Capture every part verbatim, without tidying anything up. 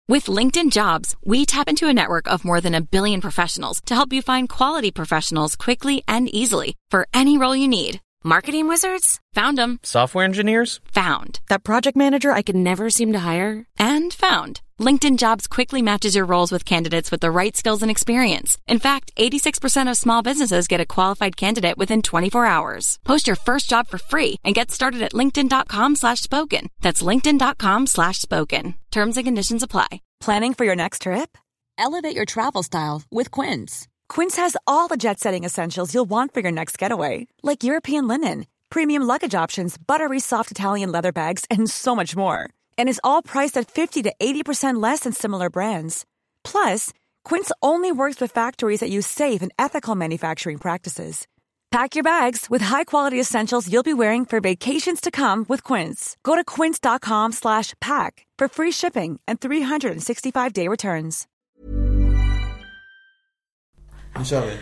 With LinkedIn Jobs, we tap into a network of more than a billion professionals to help you find quality professionals quickly and easily for any role you need. Marketing wizards? Found them. Software engineers? Found. That project manager I could never seem to hire? And found. LinkedIn Jobs quickly matches your roles with candidates with the right skills and experience. In fact, eighty-six percent of small businesses get a qualified candidate within twenty-four hours. Post your first job for free and get started at linkedin.com slash spoken. That's linkedin.com slash spoken. Terms and conditions apply. Planning for your next trip? Elevate your travel style with Quince. Quince has all the jet-setting essentials you'll want for your next getaway, like European linen, premium luggage options, buttery soft Italian leather bags, and so much more. And is all priced at fifty to eighty percent less than similar brands. Plus, Quince only works with factories that use safe and ethical manufacturing practices. Pack your bags with high-quality essentials you'll be wearing for vacations to come with Quince. Go to quince.com slash pack for free shipping and three sixty-five day returns. Nu kör vi.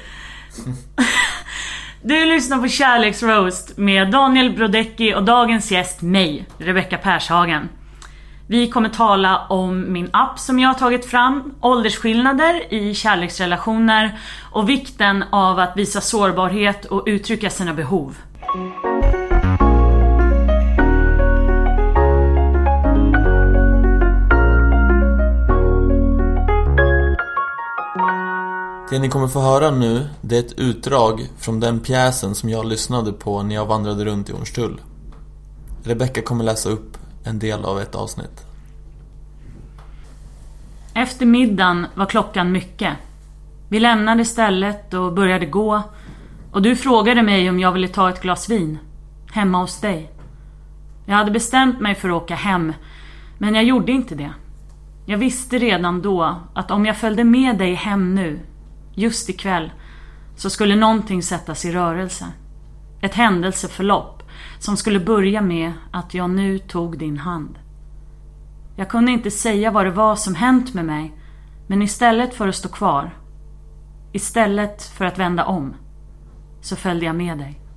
Du lyssnar på Kärleksroast med Daniel Brodecki och dagens gäst mig, Rebecca Pershagen. Vi kommer tala om min app som jag har tagit fram, åldersskillnader i kärleksrelationer och vikten av att visa sårbarhet och uttrycka sina behov. Det ni kommer få höra nu, det är ett utdrag från den pjäsen som jag lyssnade på när jag vandrade runt i Hornstull. Rebecca kommer läsa upp en del av ett avsnitt. Efter middagen var klockan mycket. Vi lämnade stället och började gå. Och du frågade mig om jag ville ta ett glas vin. Hemma hos dig. Jag hade bestämt mig för att åka hem. Men jag gjorde inte det. Jag visste redan då att om jag följde med dig hem nu, just ikväll, så skulle någonting sättas i rörelse. Ett händelseförlopp som skulle börja med att jag nu tog din hand. Jag kunde inte säga vad det var som hänt med mig, men istället för att stå kvar, istället för att vända om, så följde jag med dig.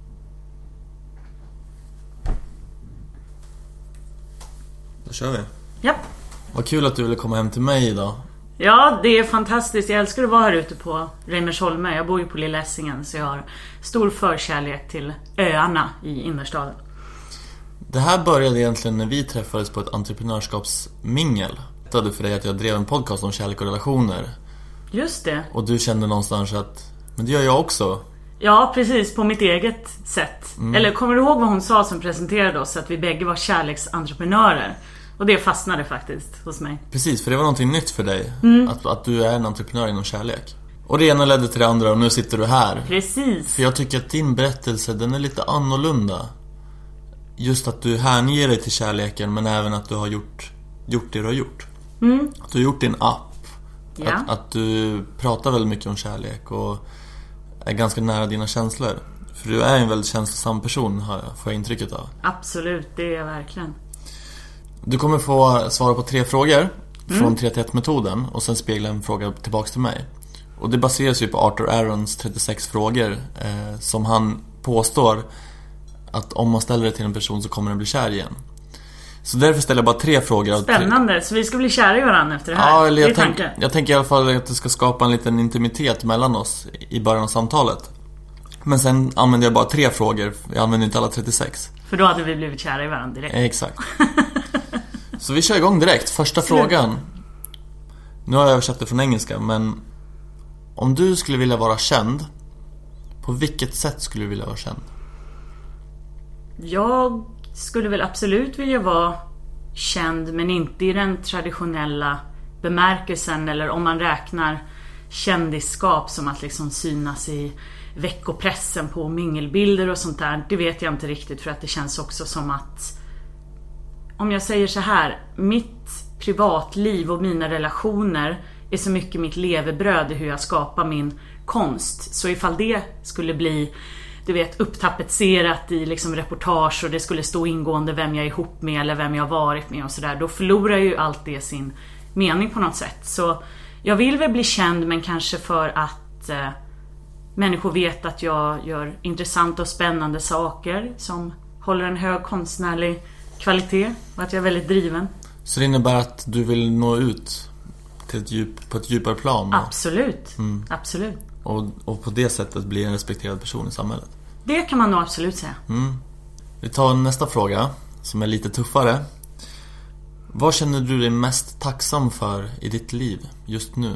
Då kör vi. Ja. Vad kul att du ville komma hem till mig idag. Ja, det är fantastiskt. Jag älskar att vara här ute på Reimersholme. Jag bor ju på Lilla Essingen, så jag har stor förkärlek till öarna i innerstaden. Det här började egentligen när vi träffades på ett entreprenörskapsmingel. Jag berättade för dig att jag drev en podcast om kärlek och relationer. Just det. Och du kände någonstans att, men det gör jag också. Ja, precis, på mitt eget sätt. Mm. Eller kommer du ihåg vad hon sa som presenterade oss? Att vi bägge var kärleksentreprenörer. Och det fastnade faktiskt hos mig. Precis, för det var någonting nytt för dig. Mm. Att, att du är en entreprenör inom kärlek. Och det ena ledde till det andra och nu sitter du här. Precis. För jag tycker att din berättelse, den är lite annorlunda. Just att du hänger dig till kärleken, men även att du har gjort, gjort det du har gjort. Mm. Att du har gjort din app. Ja. Att, att du pratar väldigt mycket om kärlek och är ganska nära dina känslor. För du är en väldigt känslosam person, får jag intrycket av. Absolut, det är jag verkligen. Du kommer få svara på tre frågor mm. från tre till ett-metoden och sen spegla en fråga tillbaka till mig. Och det baseras ju på Arthur Arons trettiosex frågor eh, som han påstår att om man ställer det till en person så kommer den bli kär igen. Så därför ställer jag bara tre frågor. Spännande, tre... så vi ska bli kära i varandra efter det här. Ja, eller jag, det tänk, jag tänker i alla fall att det ska skapa en liten intimitet mellan oss i början av samtalet. Men sen använder jag bara tre frågor. Jag använder inte alla trettiosex. För då hade vi blivit kära i varandra direkt. eh, Exakt. Så vi kör igång direkt. Första frågan. Nu har jag översatt det från engelska, men om du skulle vilja vara känd, på vilket sätt skulle du vilja vara känd? Jag skulle väl absolut vilja vara känd, men inte i den traditionella bemärkelsen, eller om man räknar kändisskap som att liksom synas i veckopressen på mingelbilder och sånt där. Det vet jag inte riktigt, för att det känns också som att, om jag säger så här, mitt privatliv och mina relationer är så mycket mitt levebröd i hur jag skapar min konst. Så ifall det skulle bli, du vet, upptapetserat i liksom reportage och det skulle stå ingående vem jag är ihop med eller vem jag har varit med och sådär, då förlorar ju allt det sin mening på något sätt. Så jag vill väl bli känd, men kanske för att eh, människor vet att jag gör intressanta och spännande saker som håller en hög konstnärlig kvalitet och att jag är väldigt driven. Så det innebär att du vill nå ut till ett djup, på ett djupare plan. Absolut, mm. absolut. Och, och på det sättet bli en respekterad person i samhället. Det kan man nog absolut säga. Mm. Vi tar nästa fråga som är lite tuffare. Vad känner du dig mest tacksam för i ditt liv just nu?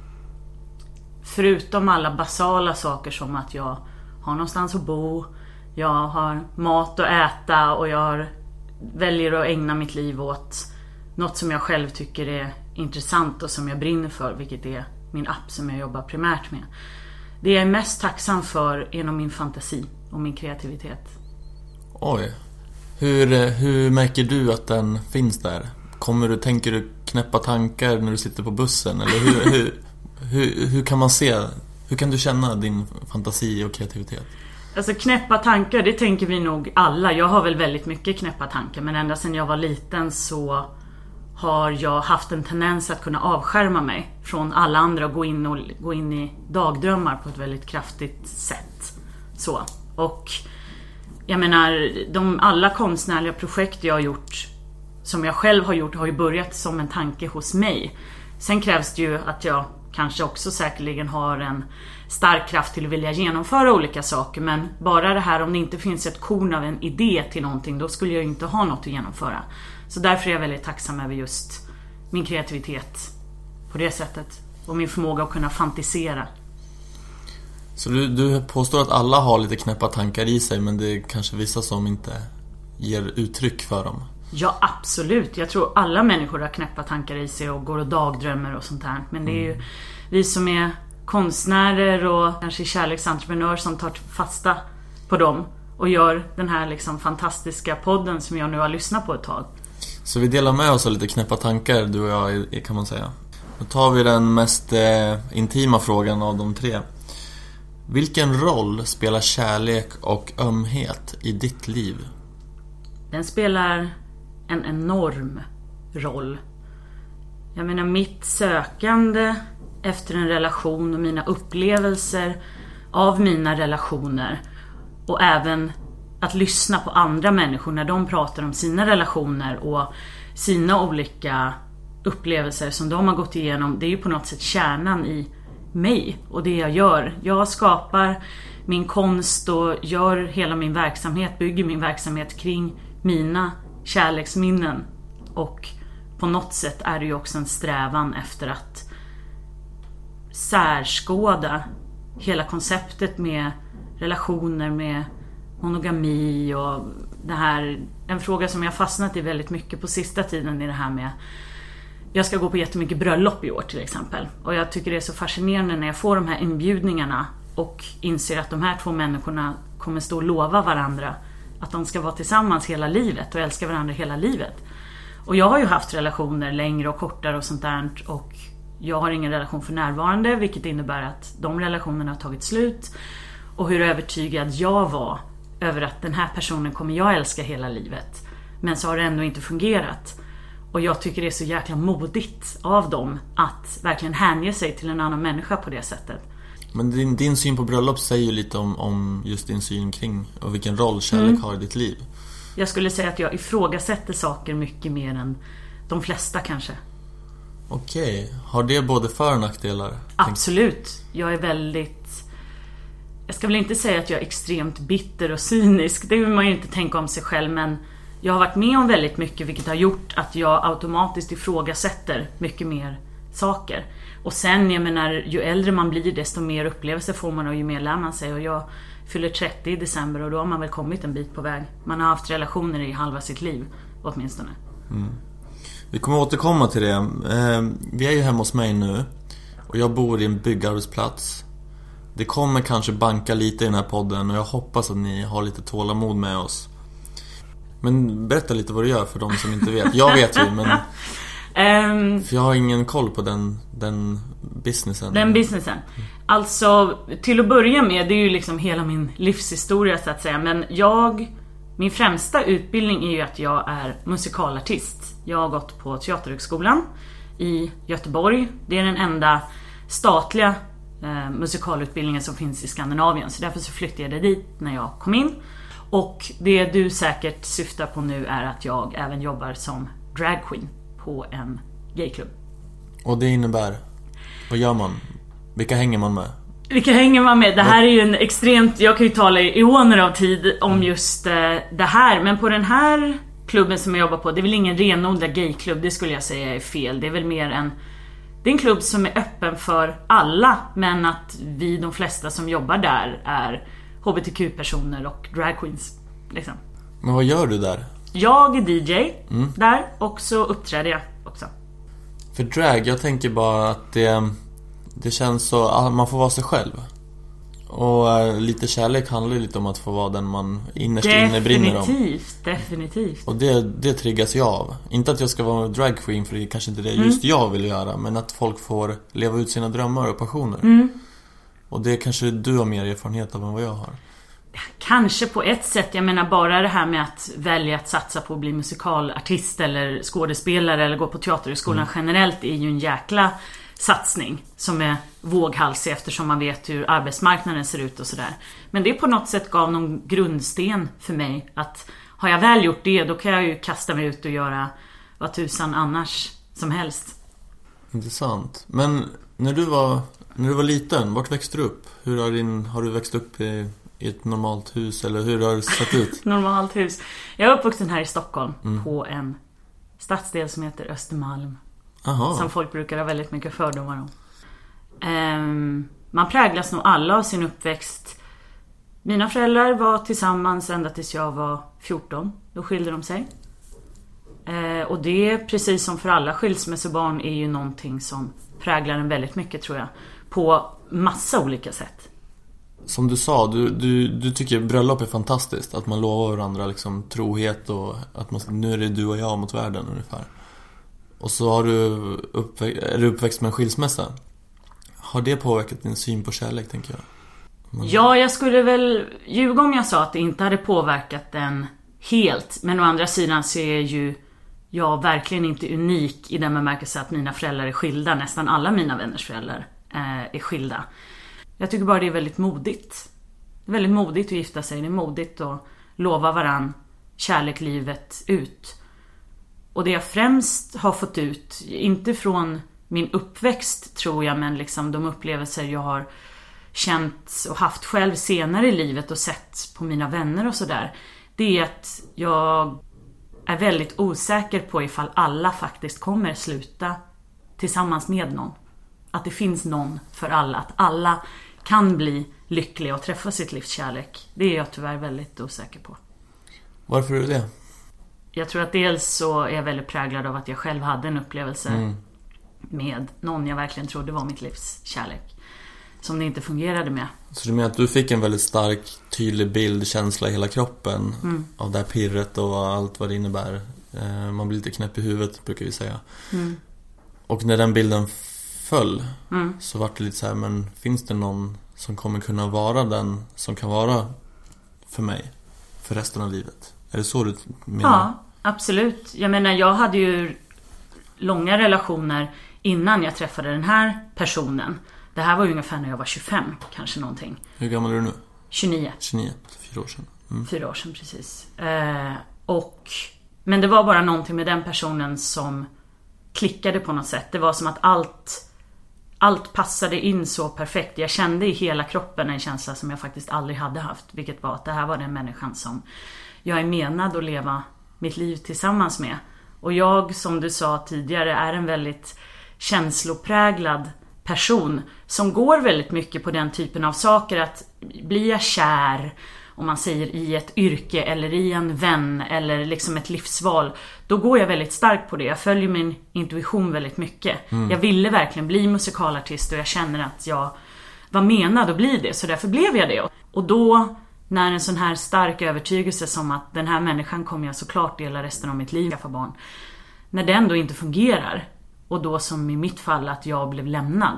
Förutom alla basala saker som att jag har någonstans att bo, jag har mat att äta och jag väljer att ägna mitt liv åt något som jag själv tycker är intressant och som jag brinner för, vilket är min app som jag jobbar primärt med. Det jag är mest tacksam för är nog min fantasi och min kreativitet. Oj. Hur, hur märker du att den finns där? Kommer du, tänker du knäppa tankar när du sitter på bussen? Eller hur, hur, hur, hur kan man se, hur kan du känna din fantasi och kreativitet? Alltså knäppa tankar, det tänker vi nog alla. Jag har väl väldigt mycket knäppa tankar, men ända sedan jag var liten så har jag haft en tendens att kunna avskärma mig från alla andra och gå in, och, gå in i dagdrömmar på ett väldigt kraftigt sätt. Så. Och jag menar, de, alla konstnärliga projekt jag har gjort, som jag själv har gjort, har ju börjat som en tanke hos mig. Sen krävs det ju att jag kanske också säkerligen har en stark kraft till att vilja genomföra olika saker. Men bara det här, om det inte finns ett korn av en idé till någonting, då skulle jag inte ha något att genomföra. Så därför är jag väldigt tacksam över just min kreativitet på det sättet. Och min förmåga att kunna fantisera. Så du, du påstår att alla har lite knäppa tankar i sig, men det är kanske vissa som inte ger uttryck för dem? Ja, absolut. Jag tror alla människor har knäppa tankar i sig och går och dagdrömmer och sånt här. Men det är ju vi som är konstnärer och kanske kärleksentreprenörer som tar fasta på dem och gör den här liksom fantastiska podden som jag nu har lyssnat på ett tag. Så vi delar med oss av lite knäppa tankar, du och jag, kan man säga. Då tar vi den mest eh, intima frågan av de tre. Vilken roll spelar kärlek och ömhet i ditt liv? Den spelar en enorm roll. Jag menar, mitt sökande efter en relation och mina upplevelser av mina relationer och även att lyssna på andra människor när de pratar om sina relationer och sina olika upplevelser som de har gått igenom, det är ju på något sätt kärnan i mig och det jag gör. Jag skapar min konst och gör hela min verksamhet, bygger min verksamhet kring mina kärleksminnen, och på något sätt är det ju också en strävan efter att särskåda hela konceptet med relationer, med monogami och det här, en fråga som jag fastnat i väldigt mycket på sista tiden är det här med, jag ska gå på jättemycket bröllop i år till exempel, och jag tycker det är så fascinerande när jag får de här inbjudningarna och inser att de här två människorna kommer stå och lova varandra att de ska vara tillsammans hela livet och älska varandra hela livet. Och jag har ju haft relationer längre och kortare och sånt där, och jag har ingen relation för närvarande, vilket innebär att de relationerna har tagit slut. Och hur övertygad jag var över att den här personen kommer jag älska hela livet, men så har det ändå inte fungerat. Och jag tycker det är så jäkla modigt av dem att verkligen hänge sig till en annan människa på det sättet. Men din, din syn på bröllop säger ju lite om, om just din syn kring och vilken roll kärlek mm. har i ditt liv. Jag skulle säga att jag ifrågasätter saker mycket mer än de flesta kanske. Okej, har det både för- och nackdelar? Absolut, jag är väldigt... Jag ska väl inte säga att jag är extremt bitter och cynisk, det vill man ju inte tänka om sig själv, men jag har varit med om väldigt mycket, vilket har gjort att jag automatiskt ifrågasätter mycket mer saker. Och sen, jag menar, ju äldre man blir desto mer upplevelser får man och ju mer lär man sig. Och jag fyller trettio i december och då har man väl kommit en bit på väg. Man har haft relationer i halva sitt liv åtminstone. Mm. Vi kommer återkomma till det. eh, Vi är ju hemma hos mig nu och jag bor i en byggarbetsplats. Det kommer kanske banka lite i den här podden och jag hoppas att ni har lite tålamod med oss. Men berätta lite vad du gör för de som inte vet. Jag vet ju, men um, för jag har ingen koll på den, den businessen. Den businessen. Alltså, till att börja med, det är ju liksom hela min livshistoria så att säga. Men jag, min främsta utbildning är ju att jag är musikalartist. Jag har gått på Teaterhögskolan i Göteborg. Det är den enda statliga eh, musikalutbildningen som finns i Skandinavien. Så därför så flyttade jag dit när jag kom in. Och det du säkert syftar på nu är att jag även jobbar som dragqueen på en gayklubb. Och det innebär, vad gör man? Vilka hänger man med? Vilka hänger man med? Det här är ju en extremt, jag kan ju tala i eoner av tid om just eh, det här. Men på den här klubben som jag jobbar på, det är väl ingen renodlad gayklubb, det skulle jag säga är fel. Det är väl mer en, det är en klubb som är öppen för alla, men att vi, de flesta som jobbar där, är H B T Q-personer och dragqueens liksom. Men vad gör du där? Jag är D J mm. där, och så uppträder jag också. För drag, jag tänker bara att det, det känns så att man får vara sig själv. Och uh, lite kärlek handlar ju lite om att få vara den man innerst inne brinner om. Definitivt, definitivt. Och det, det triggas jag av. Inte att jag ska vara drag queen, för det är kanske inte det just mm. jag vill göra. Men att folk får leva ut sina drömmar och passioner. Mm. Och det kanske du har mer erfarenhet av än vad jag har. Kanske på ett sätt, jag menar bara det här med att välja att satsa på att bli musikalartist eller skådespelare eller gå på teaterskolan mm. generellt är ju en jäkla satsning som är våghalsig, eftersom man vet hur arbetsmarknaden ser ut och sådär. Men det på något sätt gav någon grundsten för mig att har jag väl gjort det, då kan jag ju kasta mig ut och göra vad tusan annars som helst. Intressant. Men när du var, när du var liten, vart växte du upp? Hur har, din, har du växt upp i, i ett normalt hus, eller hur har det sett ut? Normalt hus. Jag är uppvuxen här i Stockholm mm. på en stadsdel som heter Östermalm. Aha. Som folk brukar ha väldigt mycket fördomar om. Um, man präglas nog alla av sin uppväxt. Mina föräldrar var tillsammans ända tills jag var fjorton. Då skilde de sig. Uh, och det, precis som för alla skilsmässobarn, är ju någonting som präglar en väldigt mycket, tror jag. På massa olika sätt. Som du sa, du, du, du tycker bröllop är fantastiskt. Att man lovar varandra liksom trohet, och att man, nu är det du och jag mot världen ungefär. Och så har du uppväxt, är du uppväxt med en skilsmässa. Har det påverkat din syn på kärlek, tänker jag? Man... Ja, jag skulle väl ljuga om jag sa att det inte hade påverkat den helt. Men å andra sidan så är ju jag verkligen inte unik i den bemärkelse att mina föräldrar är skilda. Nästan alla mina vänners föräldrar eh, är skilda. Jag tycker bara det är väldigt modigt. Det är väldigt modigt att gifta sig. Det är modigt att lova varann kärlek livet ut. Och det jag främst har fått ut, inte från min uppväxt tror jag, men liksom de upplevelser jag har känt och haft själv senare i livet och sett på mina vänner och sådär, det är att jag är väldigt osäker på ifall alla faktiskt kommer sluta tillsammans med någon. Att det finns någon för alla, att alla kan bli lyckliga och träffa sitt livs kärlek. Det är jag tyvärr väldigt osäker på. Varför är du det? Jag tror att dels så är jag väldigt präglad av att jag själv hade en upplevelse mm. med någon jag verkligen trodde var mitt livs kärlek, som det inte fungerade med. Så du menar att du fick en väldigt stark, tydlig bild, känsla i hela kroppen mm. av det här pirret och allt vad det innebär. Man blir lite knäpp i huvudet, brukar vi säga. Mm. Och när den bilden föll mm. så var det lite så här, men finns det någon som kommer kunna vara den som kan vara för mig för resten av livet? Är det så du menar? Ja, absolut. Jag menar, jag hade ju långa relationer innan jag träffade den här personen. Det här var ju ungefär när jag var tjugofem, kanske någonting. Hur gammal är du nu? tjugonio. tjugonio, fyra år sedan. Mm. Fyra år sedan, precis. Eh, och, men det var bara någonting med den personen som klickade på något sätt. Det var som att allt, allt passade in så perfekt. Jag kände i hela kroppen en känsla som jag faktiskt aldrig hade haft. Vilket var att det här var den människan som jag är menad att leva mitt liv tillsammans med. Och jag, som du sa tidigare, är en väldigt känslopräglad person som går väldigt mycket på den typen av saker. Att blir jag kär, om man säger i ett yrke eller i en vän eller liksom ett livsval, då går jag väldigt starkt på det. Jag följer min intuition väldigt mycket. Mm. Jag ville verkligen bli musikalartist och jag känner att jag var menad att bli det, så därför blev jag det. Och då, när en sån här stark övertygelse som att den här människan kommer jag såklart dela resten av mitt liv, skaffa barn, när den då inte fungerar, och då som i mitt fall att jag blev lämnad,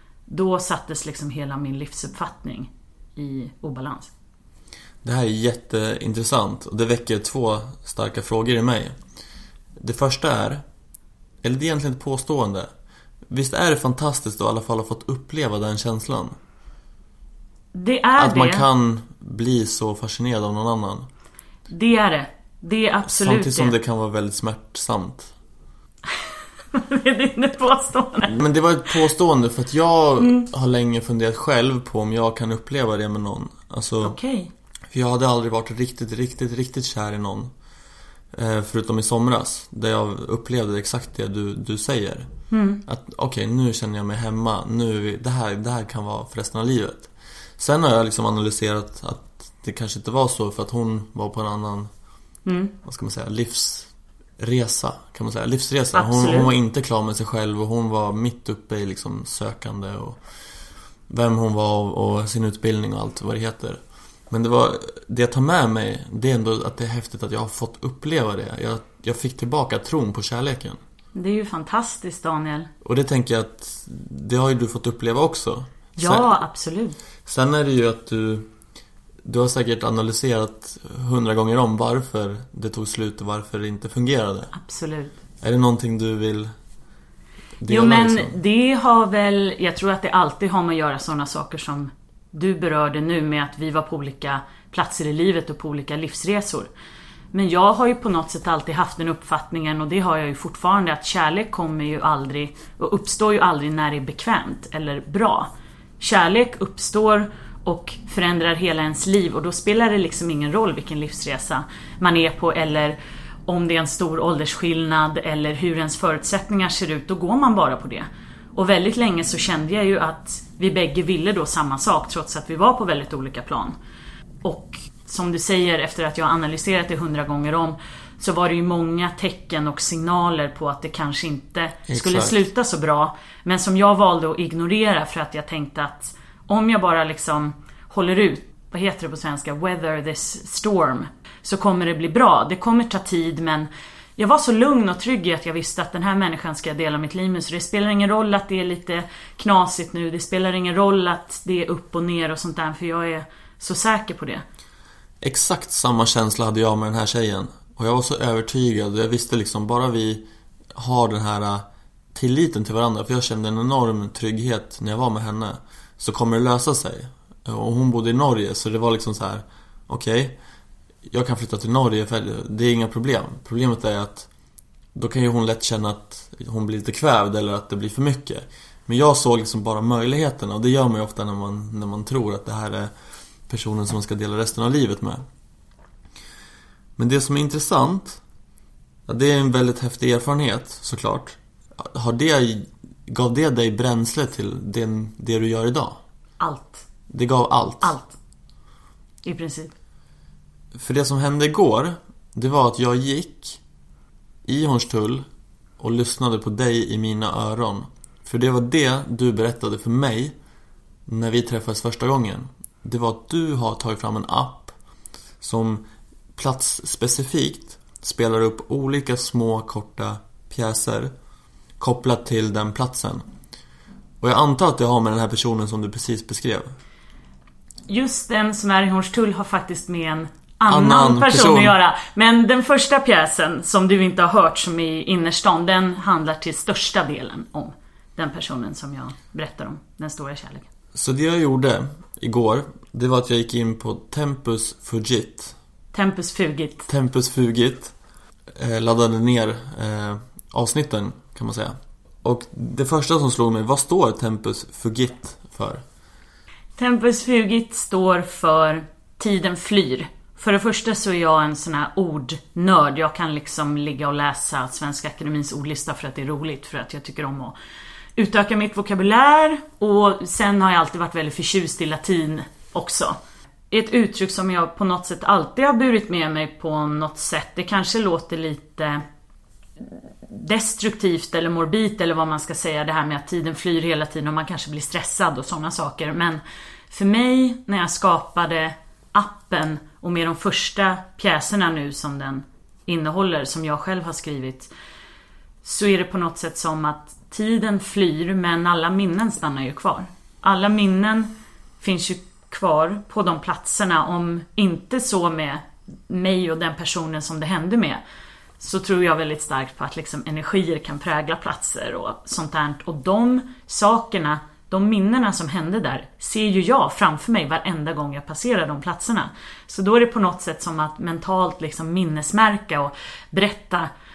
då sattes liksom hela min livsuppfattning i obalans. Det här är jätteintressant och det väcker två starka frågor i mig. Det första är, eller det är egentligen ett påstående, visst är det fantastiskt att i alla fall ha fått uppleva den känslan? Det är att det. man kan bli så fascinerad av någon annan. Det är det. Det är absolut. Samtidigt som det. det kan vara väldigt smärtsamt. Det är dina påstående. Men det var ett påstående för att jag mm. har länge funderat själv på om jag kan uppleva det med någon. Alltså, okay. För jag hade aldrig varit riktigt, riktigt, riktigt kär i någon. Eh, förutom i somras. Där jag upplevde exakt det du, du säger. Mm. Att okej, okay, nu känner jag mig hemma. Nu, det, här, det här kan vara för resten av livet. Sen har jag liksom analyserat att det kanske inte var så. För att hon var på en annan mm. vad ska man säga, livsresa kan man säga, livsresa. Hon, hon var inte klar med sig själv. Och hon var mitt uppe i liksom sökande. Och vem hon var och, och sin utbildning och allt vad det heter. Men det var det jag tar med mig. Det är ändå att det är häftigt att jag har fått uppleva det. Jag, jag fick tillbaka tron på kärleken. Det är ju fantastiskt, Daniel. Och det tänker jag att det har ju du fått uppleva också. Ja, sen, absolut. Sen är det ju att du Du har säkert analyserat hundra gånger om varför det tog slut och varför det inte fungerade. Absolut. Är det någonting du vill dela? Jo, men liksom? Det har väl, jag tror att det alltid har med att göra sådana saker som du berörde nu, med att vi var på olika platser i livet och på olika livsresor. Men jag har ju på något sätt alltid haft den uppfattningen, och det har jag ju fortfarande, att kärlek kommer ju aldrig och uppstår ju aldrig när det är bekvämt eller bra. Kärlek uppstår och förändrar hela ens liv, och då spelar det liksom ingen roll vilken livsresa man är på, eller om det är en stor åldersskillnad eller hur ens förutsättningar ser ut. Då går man bara på det. Och väldigt länge så kände jag ju att vi bägge ville då samma sak, trots att vi var på väldigt olika plan. Och som du säger, efter att jag har analyserat det hundra gånger om, så var det ju många tecken och signaler på att det kanske inte Exakt. skulle sluta så bra. Men som jag valde att ignorera, för att jag tänkte att om jag bara liksom håller ut, vad heter det på svenska, weather this storm, så kommer det bli bra. Det kommer ta tid, men jag var så lugn och trygg i att jag visste att den här människan ska jag dela mitt liv med. Så det spelar ingen roll att det är lite knasigt nu. Det spelar ingen roll att det är upp och ner och sånt där, för jag är så säker på det. Exakt samma känsla hade jag med den här tjejen. Och jag var så övertygad. Jag visste liksom, bara vi har den här tilliten till varandra, för jag kände en enorm trygghet när jag var med henne, så kommer det lösa sig. Och hon bodde i Norge, så det var liksom så här: okej, okay, jag kan flytta till Norge, för det är inga problem. Problemet är att då kan ju hon lätt känna att hon blir lite kvävd, eller att det blir för mycket. Men jag såg liksom bara möjligheterna, och det gör man ju ofta när man, när man tror att det här är personen som man ska dela resten av livet med. Men det som är intressant, det är en väldigt häftig erfarenhet såklart. Har det, gav det dig bränsle till det, det du gör idag? Allt. Det gav allt? Allt. I princip. För det som hände igår, det var att jag gick i Hornstull och lyssnade på dig i mina öron. För det var det du berättade för mig när vi träffades första gången. Det var att du har tagit fram en app som platsspecifikt spelar upp olika små korta pjäser kopplat till den platsen. Och jag antar att det har med den här personen som du precis beskrev. Just den som är i Hornstull har faktiskt med en annan, annan person, person att göra. Men den första pjäsen som du inte har hört, som är i innerstan, den handlar till största delen om den personen som jag berättar om, den stora kärleken. Så det jag gjorde igår, det var att jag gick in på Tempus Fugit. Tempus Fugit. Tempus Fugit. Eh, laddade ner eh, avsnitten, kan man säga. Och det första som slog mig, vad står Tempus Fugit för? Tempus Fugit står för tiden flyr. För det första så är jag en sån här ordnörd. Jag kan liksom ligga och läsa Svenska Akademins ordlista för att det är roligt, för att jag tycker om att utöka mitt vokabulär. Och sen har jag alltid varit väldigt förtjust i latin också. Ett uttryck som jag på något sätt alltid har burit med mig på något sätt. Det kanske låter lite destruktivt eller morbid, eller vad man ska säga, det här med att tiden flyr hela tiden och man kanske blir stressad och sådana saker. Men för mig, när jag skapade appen och med de första pjäserna nu som den innehåller, som jag själv har skrivit, så är det på något sätt som att tiden flyr, men alla minnen stannar ju kvar. Alla minnen finns ju kvar på de platserna. Om inte så med mig och den personen som det hände med, så tror jag väldigt starkt på att liksom energier kan prägla platser och sånt där. Och de sakerna, de minnena som hände där, ser ju jag framför mig varenda gång jag passerar de platserna. Så då är det på något sätt som att mentalt liksom minnesmärka och berätta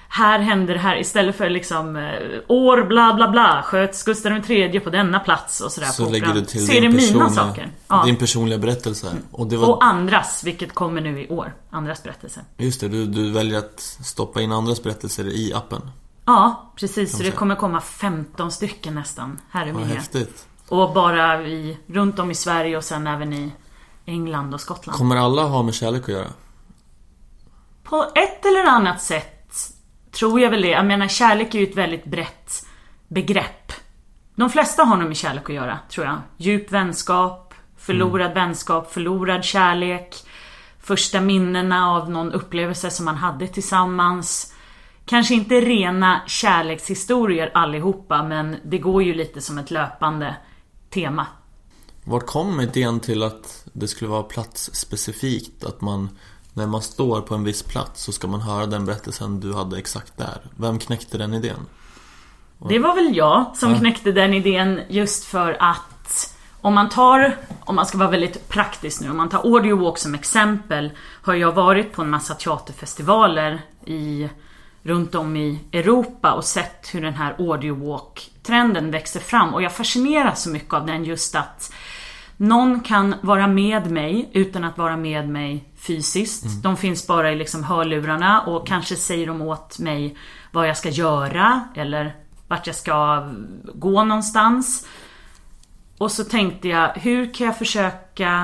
här händer det här, istället för liksom eh, år bla bla bla, sköts Gustav den tredje på denna plats och sådär. Så på lägger du till så är det mina saker. Ja. Din personliga berättelse. Och, det var... och andras, vilket kommer nu i år. Andras berättelser. Just det, du, du väljer att stoppa in andras berättelser i appen. Ja, precis. Så det kommer komma femton stycken nästan här i Vad min. häftigt. Och bara i, runt om i Sverige och sen även i England och Skottland. Kommer alla ha med kärlek att göra? På ett eller annat sätt tror jag väl det. Jag menar, kärlek är ju ett väldigt brett begrepp. De flesta har nog med kärlek att göra, tror jag. Djup vänskap, förlorad mm. vänskap, förlorad kärlek, första minnena av någon upplevelse som man hade tillsammans. Kanske inte rena kärlekshistorier allihopa, men det går ju lite som ett löpande tema. Vart kom idén till att det skulle vara platsspecifikt? Att man, när man står på en viss plats så ska man höra den berättelsen du hade exakt där. Vem knäckte den idén? Det var väl jag som ja. knäckte den idén, just för att om man tar, om man ska vara väldigt praktisk nu, om man tar Audio Walk som exempel, har jag varit på en massa teaterfestivaler i, runt om i Europa och sett hur den här Audio Walk-trenden växer fram. Och jag fascineras så mycket av den, just att någon kan vara med mig utan att vara med mig fysiskt. Mm. De finns bara i liksom hörlurarna och kanske säger de åt mig vad jag ska göra eller vart jag ska gå någonstans. Och så tänkte jag, hur kan jag försöka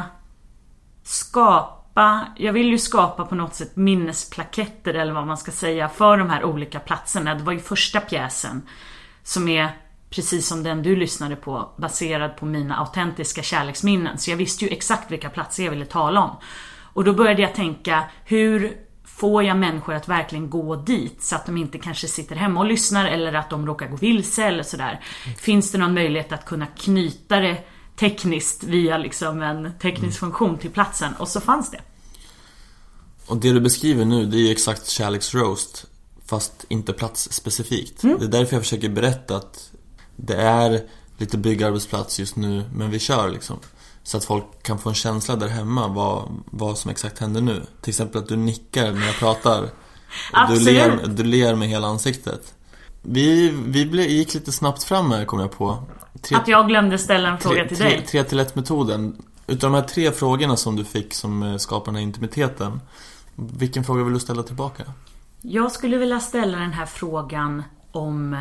skapa, jag vill ju skapa på något sätt minnesplaketter eller vad man ska säga för de här olika platserna. Det var ju första pjäsen som är precis som den du lyssnade på, baserad på mina autentiska kärleksminnen. Så jag visste ju exakt vilka platser jag ville tala om. Och då började jag tänka, hur får jag människor att verkligen gå dit så att de inte kanske sitter hemma och lyssnar eller att de råkar gå vilse eller sådär. Finns det någon möjlighet att kunna knyta det tekniskt via liksom en teknisk funktion till platsen? Och så fanns det. Och det du beskriver nu, det är ju exakt kärleksroast, fast inte platsspecifikt. Mm. Det är därför jag försöker berätta att det är lite byggarbetsplats just nu, men vi kör liksom. Så att folk kan få en känsla där hemma vad, vad som exakt händer nu. Till exempel att du nickar när jag pratar. Och du ler, du ler med hela ansiktet. Vi, vi ble, gick lite snabbt fram här, kom jag på. Tre, att jag glömde ställa en fråga tre, till tre, dig. tre till ett metoden. Utav de här tre frågorna som du fick som skapar den här intimiteten, vilken fråga vill du ställa tillbaka? Jag skulle vilja ställa den här frågan om,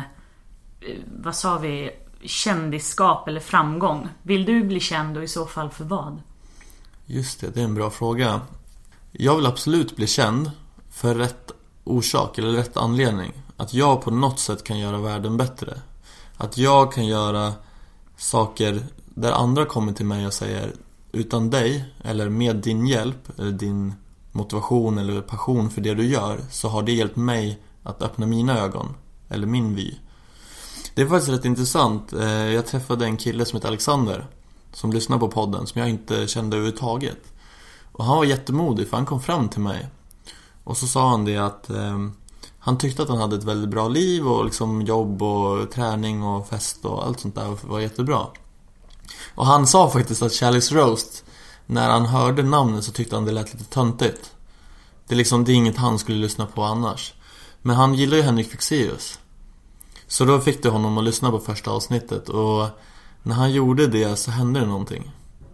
vad sa vi, kändisskap eller framgång. Vill du bli känd och i så fall för vad? Just det, det är en bra fråga. Jag vill absolut bli känd för rätt orsak eller rätt anledning. Att jag på något sätt kan göra världen bättre. Att jag kan göra saker där andra kommer till mig och säger, utan dig eller med din hjälp eller din motivation eller passion för det du gör, så har det hjälpt mig att öppna mina ögon eller min vy. Det är faktiskt rätt intressant. Jag träffade en kille som heter Alexander som lyssnar på podden, som jag inte kände överhuvudtaget. Och han var jättemodig, för han kom fram till mig och så sa han det att eh, han tyckte att han hade ett väldigt bra liv och liksom jobb och träning och fest och allt sånt där var jättebra. Och han sa faktiskt att kärleksroast, när han hörde namnet så tyckte han det lät lite töntigt. Det är liksom, det är inget han skulle lyssna på annars. Men han gillar ju Henrik Fexeus. Så då fick det honom att lyssna på första avsnittet. Och när han gjorde det så hände det någonting.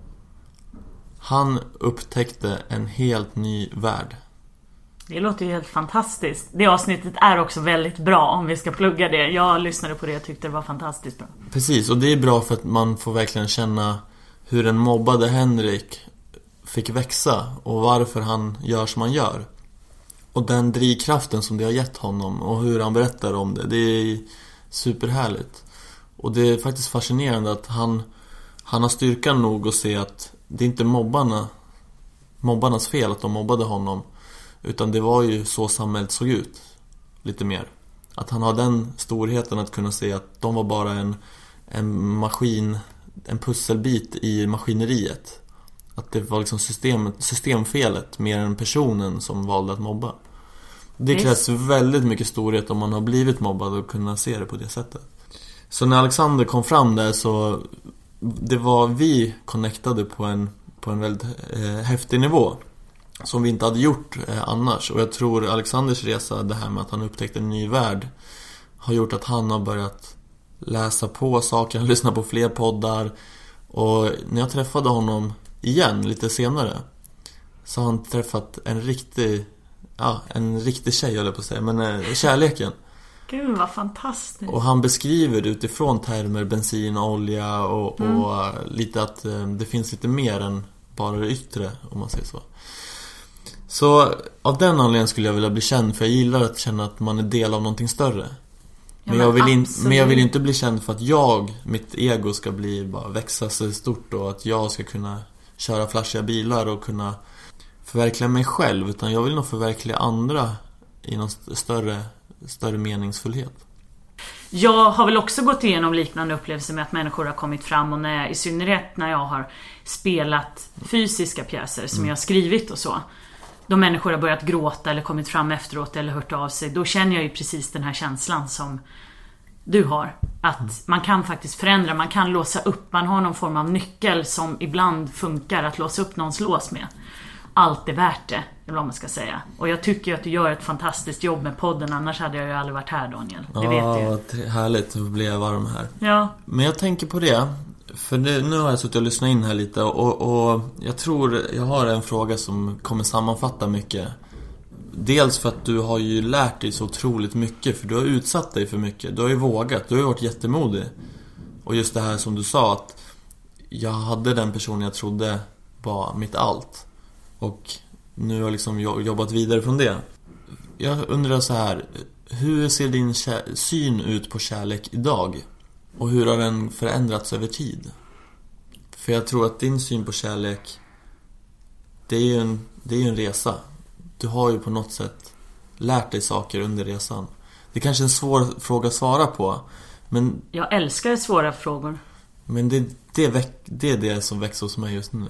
Han upptäckte en helt ny värld. Det låter ju helt fantastiskt. Det avsnittet är också väldigt bra, om vi ska plugga det. Jag lyssnade på det och tyckte det var fantastiskt bra. Precis, och det är bra för att man får verkligen känna hur den mobbade Henrik fick växa och varför han gör som han gör. Och den drivkraften som det har gett honom och hur han berättar om det, det är superhärligt. Och det är faktiskt fascinerande att han, han har styrkan nog att se att det är inte mobbarna, mobbarnas fel att de mobbade honom, utan det var ju så samhället såg ut lite mer. Att han har den storheten att kunna se att de var bara en, en maskin, en pusselbit i maskineriet. Att det var liksom systemet, systemfelet mer än personen som valde att mobba. Det krävs väldigt mycket storhet om man har blivit mobbad och kunna se det på det sättet. Så när Alexander kom fram där så det var vi connectade på en, på en väldigt eh, häftig nivå. som vi inte hade gjort eh, annars. Och jag tror Alexanders resa, det här med att han upptäckte en ny värld, har gjort att han har börjat läsa på saker, lyssna på fler poddar. Och när jag träffade honom igen lite senare, så har han träffat en riktig, ja, en riktig tjej, eller på att säga, men eh, kärleken. Gud, vad fantastiskt. Och han beskriver utifrån termer bensin, olja och, mm. och lite att eh, det finns lite mer än bara det yttre, om man säger så. Så av den anledningen skulle jag vilja bli känd, för jag gillar att känna att man är del av någonting större. Men, ja, men, jag vill in, men jag vill inte bli känd för att jag, mitt ego ska bli bara växa så stort och att jag ska kunna köra flashiga bilar och kunna förverkliga mig själv, utan jag vill nog förverkliga andra i någon större, större meningsfullhet. Jag har väl också gått igenom liknande upplevelser med att människor har kommit fram, och när jag, i synnerhet när jag har spelat fysiska pjäser som mm. jag har skrivit och så, då människor har börjat gråta eller kommit fram efteråt eller hört av sig, då känner jag ju precis den här känslan som du har, att mm. man kan faktiskt förändra, man kan låsa upp, man har någon form av nyckel som ibland funkar att låsa upp någons lås med. Allt är värt det, eller vad man ska säga. Och jag tycker att du gör ett fantastiskt jobb med podden, annars hade jag ju aldrig varit här, Daniel. Det ja, vet du. Härligt att bli varm här. Ja. Men jag tänker på det, för det, nu har jag suttit och lyssnat in här lite, och, och jag tror jag har en fråga som kommer sammanfatta mycket. Dels för att du har ju lärt dig så otroligt mycket, för du har utsatt dig för mycket. Du har ju vågat, du har ju varit jättemodig. Och just det här som du sa, att jag hade den personen jag trodde var mitt allt. Och nu har jag liksom jobbat vidare från det. Jag undrar så här, hur ser din kär- syn ut på kärlek idag? Och hur har den förändrats över tid? För jag tror att din syn på kärlek, det är ju en, det är ju en resa. Du har ju på något sätt lärt dig saker under resan. Det är kanske en svår fråga att svara på, men jag älskar svåra frågor. Men det, det, väck, det är det som växer hos mig just nu.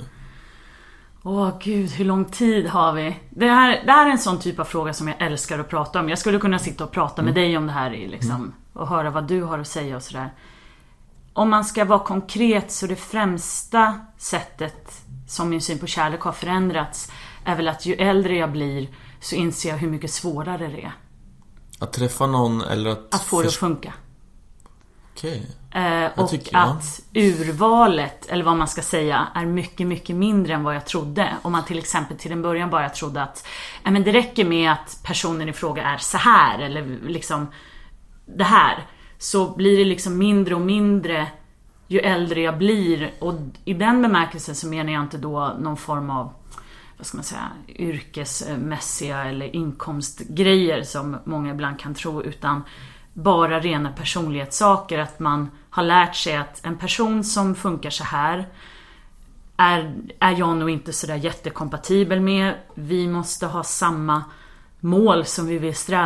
Åh gud, hur lång tid har vi? Det här, det här är en sån typ av fråga som jag älskar att prata om. Jag skulle kunna sitta och prata med mm. dig om det här liksom, mm. och höra vad du har att säga och sådär. Om man ska vara konkret, så det främsta sättet som min syn på kärlek har förändrats är väl att ju äldre jag blir, så inser jag hur mycket svårare det är. Att träffa någon eller att... Att få det att funka. Okej. Eh, och tycker, ja. Att urvalet, eller vad man ska säga, är mycket, mycket mindre än vad jag trodde. Om man till exempel till en början bara trodde att eh, men det räcker med att personen i fråga är så här, eller liksom det här, så blir det liksom mindre och mindre ju äldre jag blir. Och i den bemärkelsen så menar jag inte då någon form av, vad ska man säga, yrkesmässiga eller inkomstgrejer som många ibland kan tro, utan bara rena personlighetssaker. Att man har lärt sig att en person som funkar så här är, är jag nog inte så där jättekompatibel med. Vi måste ha samma mål som vi vill sträva.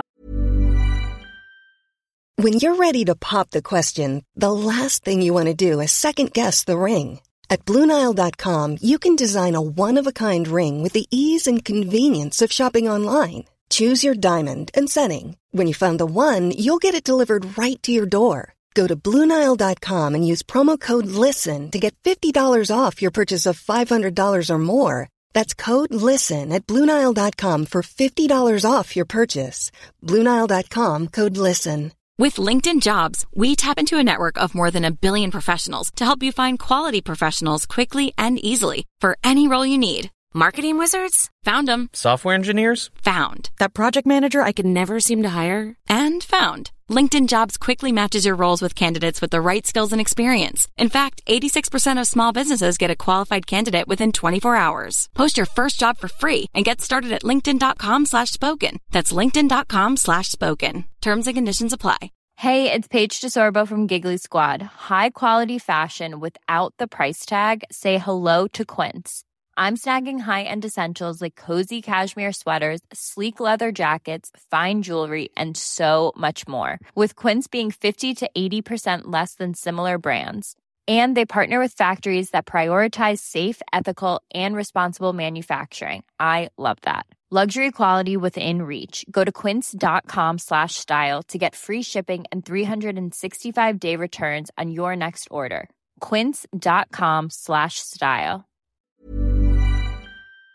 When you're ready to pop the question, the last thing you want to do is second guess the ring. At Blue Nile dot com, you can design a one-of-a-kind ring with the ease and convenience of shopping online. Choose your diamond and setting. When you find the one, you'll get it delivered right to your door. Go to Blue Nile dot com and use promo code LISTEN to get fifty dollars off your purchase of five hundred dollars or more. That's code LISTEN at Blue Nile dot com for fifty dollars off your purchase. Blue Nile dot com, code LISTEN. With LinkedIn Jobs, we tap into a network of more than a billion professionals to help you find quality professionals quickly and easily for any role you need. Marketing wizards? Found them. Software engineers? Found. That project manager I could never seem to hire? And found. LinkedIn Jobs quickly matches your roles with candidates with the right skills and experience. In fact, eighty-six percent of small businesses get a qualified candidate within twenty-four hours. Post your first job for free and get started at linkedin dot com slash spoken. That's linkedin dot com slash spoken. Terms and conditions apply. Hey, it's Paige DeSorbo from Giggly Squad. High quality fashion without the price tag. Say hello to Quince. I'm snagging high-end essentials like cozy cashmere sweaters, sleek leather jackets, fine jewelry, and so much more. With Quince being fifty to eighty percent less than similar brands. And they partner with factories that prioritize safe, ethical, and responsible manufacturing. I love that. Luxury quality within reach. Go to quince dot com slash style to get free shipping and three sixty-five day returns on your next order. quince dot com slash style.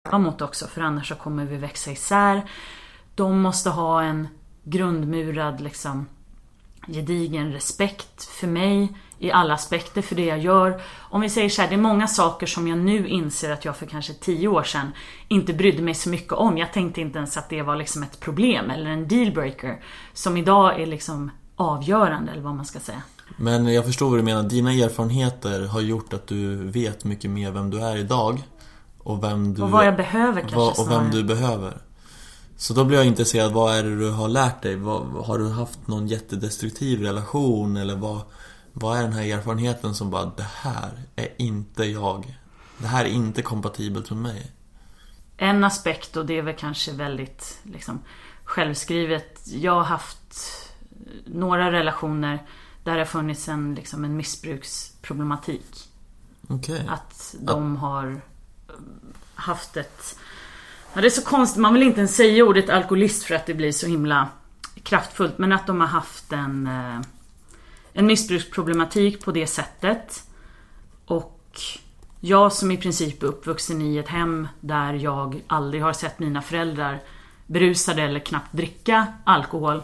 mot också, för annars så kommer vi växa isär. De måste ha en grundmurad liksom gedigen respekt för mig i alla aspekter för det jag gör. Om vi säger så här, det är många saker som jag nu inser att jag för kanske tio år sedan inte brydde mig så mycket om. Jag tänkte inte ens att det var liksom ett problem eller en dealbreaker som idag är liksom avgörande, eller vad man ska säga. Men jag förstår vad du menar. Dina erfarenheter har gjort att du vet mycket mer vem du är idag. Och, vem du, och vad jag behöver kanske vad, och vem snarare. du behöver. Så då blir jag intresserad, vad är det du har lärt dig? Vad, har du haft någon jättedestruktiv relation? Eller vad, vad är den här erfarenheten som bara, det här är inte jag. Det här är inte kompatibelt med mig. En aspekt, och det är väl kanske väldigt liksom, självskrivet. Jag har haft några relationer där det har funnits en, liksom, en missbruksproblematik. Okay. Att de har haft ett... Ja, det är så konstigt, man vill inte ens säga ordet alkoholist för att det blir så himla kraftfullt. Men att de har haft en, en missbruksproblematik på det sättet. Och jag som i princip är uppvuxen i ett hem där jag aldrig har sett mina föräldrar berusade eller knappt dricka alkohol,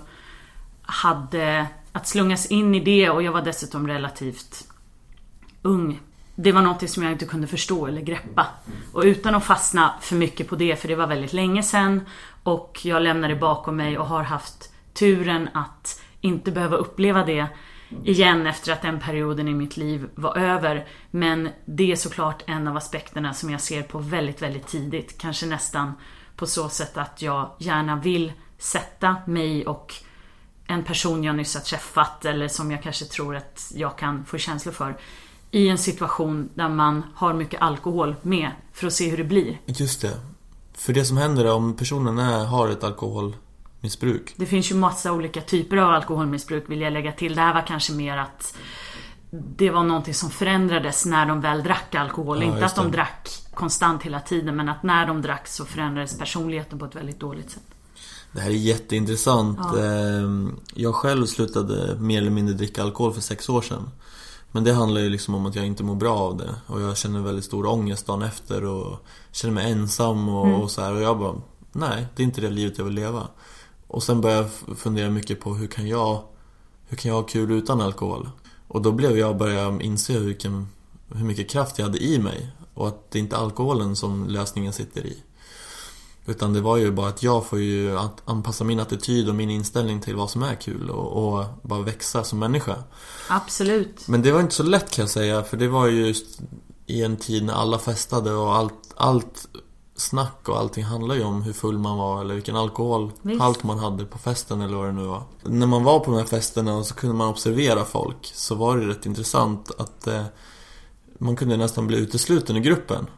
hade att slungas in i det, och jag var dessutom relativt ung. Det var något som jag inte kunde förstå eller greppa. Och utan att fastna för mycket på det, för det var väldigt länge sedan och jag lämnade bakom mig och har haft turen att inte behöva uppleva det igen efter att den perioden i mitt liv var över. Men det är såklart en av aspekterna som jag ser på väldigt, väldigt tidigt. Kanske nästan på så sätt att jag gärna vill sätta mig och en person jag nyss har träffat, eller som jag kanske tror att jag kan få känslor för, i en situation där man har mycket alkohol med, för att se hur det blir. Just det. För det som händer är, om personen är, har ett alkoholmissbruk. Det finns ju massa olika typer av alkoholmissbruk, vill jag lägga till. Det här var kanske mer att det var någonting som förändrades när de väl drack alkohol. Ja, inte att de det. drack konstant hela tiden, men att när de drack så förändrades personligheten på ett väldigt dåligt sätt. Det här är jätteintressant. Ja. Jag själv slutade mer eller mindre dricka alkohol för sex år sedan. Men det handlar ju liksom om att jag inte mår bra av det. Och jag känner väldigt stor ångest dagen efter och känner mig ensam och, mm. och så här. Och jag bara, nej, det är inte det livet jag vill leva. Och sen började jag fundera mycket på hur kan jag, hur kan jag ha kul utan alkohol? Och då blev jag började inse hur, hur mycket kraft jag hade i mig. Och att det är inte alkoholen som lösningen sitter i. Utan det var ju bara att jag får ju anpassa min attityd och min inställning till vad som är kul och, och bara växa som människa. Absolut. Men det var inte så lätt, kan jag säga, för det var ju just i en tid när alla festade och allt, allt snack och allting handlar ju om hur full man var eller vilken alkoholhalt man hade på festen eller vad det nu var. När man var på de här festerna och så kunde man observera folk, så var det rätt intressant att eh, man kunde nästan bli utesluten i gruppen.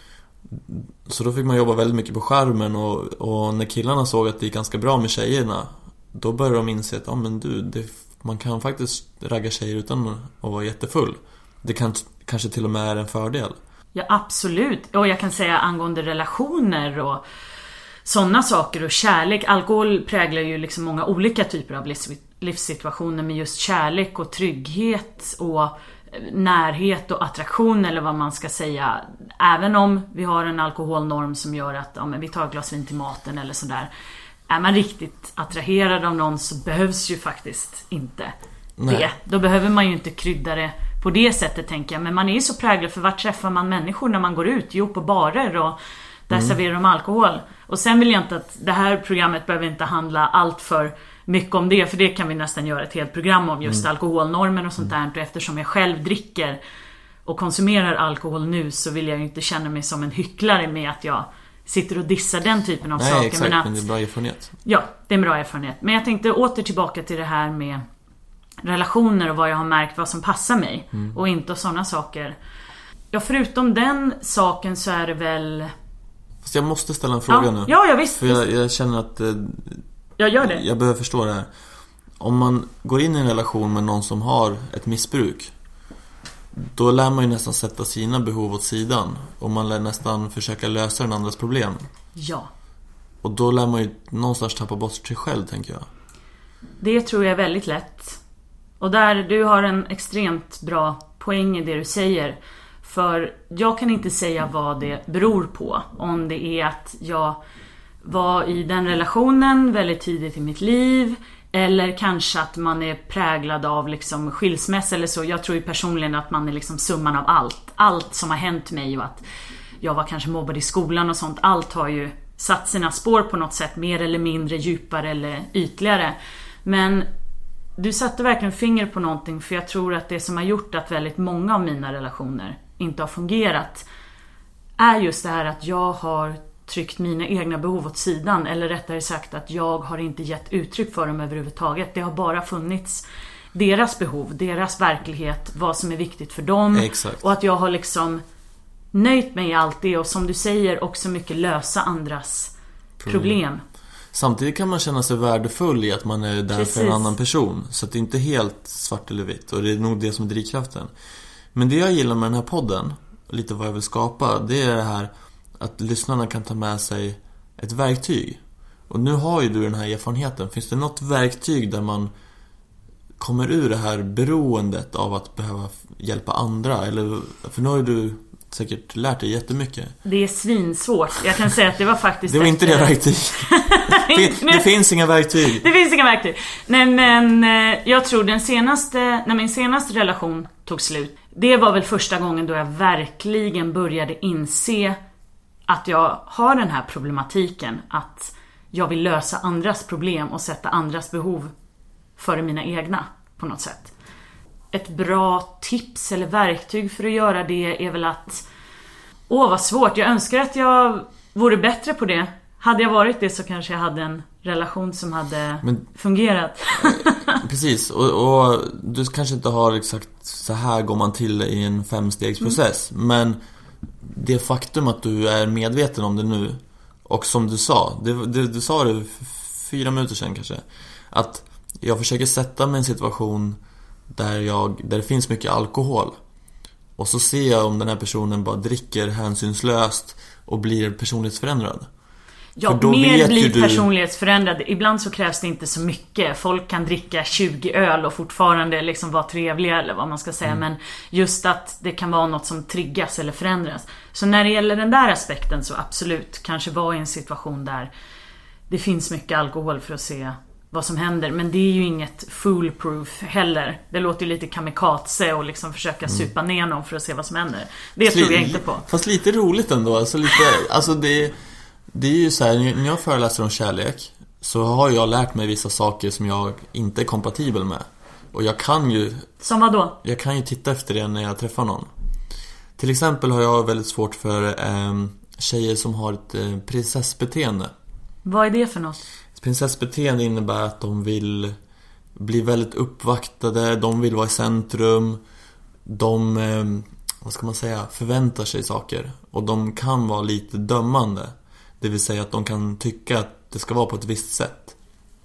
Så då fick man jobba väldigt mycket på skärmen och, och när killarna såg att det gick ganska bra med tjejerna, då började de inse att ja, men du, det, man kan faktiskt ragga tjejer utan att vara jättefull. Det kan, kanske till och med är en fördel. Ja, absolut. Och jag kan säga angående relationer och sådana saker och kärlek. Alkohol präglar ju liksom många olika typer av livssituationer, med just kärlek och trygghet och närhet och attraktion, eller vad man ska säga. Även om vi har en alkoholnorm som gör att ja, men vi tar ett glas vin till maten eller sådär. Är man riktigt attraherad av någon så behövs ju faktiskt inte Nej. det. Då behöver man ju inte krydda det på det sättet, tänker jag. Men man är ju så präglad, för vart träffar man människor när man går ut? Jo, på barer, och där mm. serverar de alkohol. Och sen vill jag inte att det här programmet behöver inte handla allt för mycket om det, för det kan vi nästan göra ett helt program om, just mm. alkoholnormen och sånt där. Och eftersom jag själv dricker och konsumerar alkohol nu, så vill jag ju inte känna mig som en hycklare med att jag sitter och dissar den typen av Nej, saker. Exakt, men, att, men det är bra erfarenhet. Ja, det är en bra erfarenhet. Men jag tänkte åter tillbaka till det här med relationer och vad jag har märkt, vad som passar mig mm. och inte, och sådana saker. Ja, förutom den saken så är det väl... Fast jag måste ställa en fråga ja. nu. Ja, jag visst. För jag, jag känner att eh, jag gör det. Jag behöver förstå det här. Om man går in i en relation med någon som har ett missbruk, då lär man ju nästan sätta sina behov åt sidan, och man lär nästan försöka lösa den andras problem. Ja. Och då lär man ju någonstans tappa bort sig själv, tänker jag. Det tror jag är väldigt lätt. Och där du har en extremt bra poäng i det du säger. För jag kan inte säga vad det beror på. Om det är att jag var i den relationen väldigt tidigt i mitt liv, eller kanske att man är präglad av liksom skilsmässa eller så. Jag tror ju personligen att man är liksom summan av allt. Allt som har hänt mig, och att jag var kanske mobbad i skolan och sånt. Allt har ju satt sina spår på något sätt, mer eller mindre, djupare eller ytligare. Men du satte verkligen finger på någonting, för jag tror att det som har gjort att väldigt många av mina relationer inte har fungerat är just det här att jag har tryckt mina egna behov åt sidan, eller rättare sagt att jag har inte gett uttryck för dem överhuvudtaget. Det har bara funnits deras behov, deras verklighet, vad som är viktigt för dem. Exakt. Och att jag har liksom nöjt mig i allt det, och som du säger också mycket lösa andras problem. problem. Samtidigt kan man känna sig värdefull i att man är där Precis. för en annan person. Så att det är inte helt svart eller vitt, och det är nog det som är drivkraften. Men det jag gillar med den här podden, lite vad jag vill skapa, det är det här att lyssnarna kan ta med sig ett verktyg. Och nu har ju du den här erfarenheten. Finns det något verktyg där man kommer ur det här beroendet av att behöva hjälpa andra? Eller, för nu har ju du säkert lärt dig jättemycket. Det är svinsvårt. Jag kan säga att det var faktiskt... Det var inte det verktyg. det, det finns inga verktyg. Det finns inga verktyg. Nej, men jag tror den senaste... När min senaste relation tog slut, det var väl första gången då jag verkligen började inse att jag har den här problematiken, att jag vill lösa andras problem och sätta andras behov före mina egna på något sätt. Ett bra tips eller verktyg för att göra det är väl att... Åh, vad svårt. Jag önskar att jag vore bättre på det. Hade jag varit det så kanske jag hade en relation som hade Men, fungerat. Precis, och, och du kanske inte har exakt så här går man till i en femstegsprocess. Mm. Men det faktum att du är medveten om det nu, och som du sa, det, det, du sa det fyra minuter sedan kanske, att jag försöker sätta mig i en situation där, jag, där det finns mycket alkohol, och så ser jag om den här personen bara dricker hänsynslöst och blir personlighetsförändrad. Ja, mer blir du... personlighetsförändrad. Ibland så krävs det inte så mycket. Folk kan dricka tjugo öl och fortfarande liksom vara trevliga, eller vad man ska säga. Mm. Men just att det kan vara något som triggas eller förändras. Så när det gäller den där aspekten så absolut, kanske vara i en situation där det finns mycket alkohol för att se vad som händer. Men det är ju inget foolproof heller. Det låter ju lite kamikaze och liksom försöka mm. supa ner någon för att se vad som händer. Det fast tror jag inte på. Fast lite roligt ändå. Alltså, lite, alltså det, det är ju så här, när jag föreläser om kärlek så har jag lärt mig vissa saker som jag inte är kompatibel med. Och jag kan ju... Som vad då? Jag kan ju titta efter det när jag träffar någon. Till exempel har jag väldigt svårt för eh, tjejer som har ett eh, prinsessbeteende. Vad är det för något? Prinsessbeteende innebär att de vill bli väldigt uppvaktade, de vill vara i centrum, de, eh, vad ska man säga, förväntar sig saker, och de kan vara lite dömande. Det vill säga att de kan tycka att det ska vara på ett visst sätt.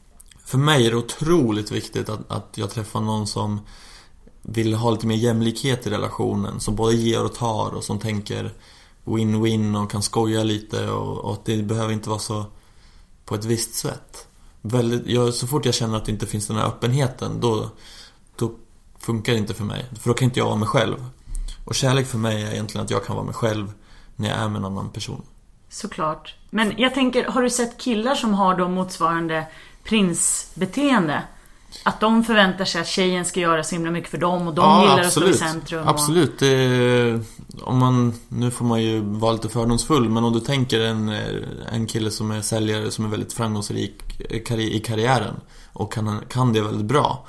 För mig är det otroligt viktigt att, att jag träffar någon som vill ha lite mer jämlikhet i relationen, som både ger och tar, och som tänker win-win och kan skoja lite, och, och att det behöver inte vara så på ett visst sätt. Väldigt, jag, så fort jag känner att det inte finns den här öppenheten, då, då funkar det inte för mig. För då kan inte jag vara mig själv. Och kärlek för mig är egentligen att jag kan vara mig själv när jag är med en annan person. Såklart. Men jag tänker, har du sett killar som har då motsvarande prinsbeteende? Att de förväntar sig att tjejen ska göra så himla mycket för dem, och de ja, gillar absolut. Att stå i centrum. Och... Absolut. Det, om man, nu får man ju vara lite fördomsfull, men om du tänker en, en kille som är säljare, som är väldigt framgångsrik i karriären och kan, kan det väldigt bra,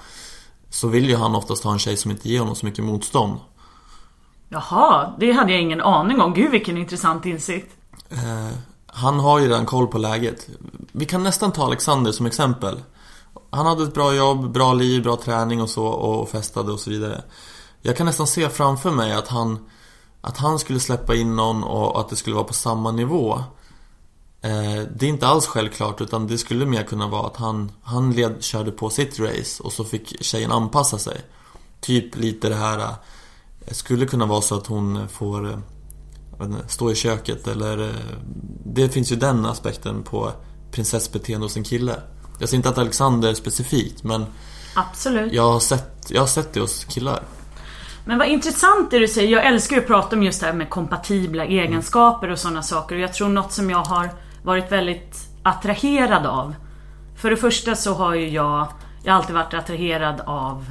så vill ju han oftast ha en tjej som inte ger honom så mycket motstånd. Jaha, det hade jag ingen aning om. Gud, vilken intressant insikt. Eh, han har ju redan koll på läget. Vi kan nästan ta Alexander som exempel. Han hade ett bra jobb, bra liv, bra träning och så, och festade och så vidare. Jag kan nästan se framför mig att han, att han skulle släppa in någon, och att det skulle vara på samma nivå. Eh, det är inte alls självklart, utan det skulle mer kunna vara att han, han led, körde på sitt race, och så fick tjejen anpassa sig. Typ lite det här, eh, skulle kunna vara så att hon får eh, stå i köket, eller eh, det finns ju den aspekten på prinsessbeteende hos en kille. Jag ser inte att Alexander är specifikt, men absolut. Jag har sett, jag har sett det hos killar. Men vad intressant det du säger. Jag älskar ju att prata om just det här med kompatibla egenskaper och sådana saker. Och jag tror något som jag har varit väldigt attraherad av. För det första så har ju jag Jag har alltid varit attraherad av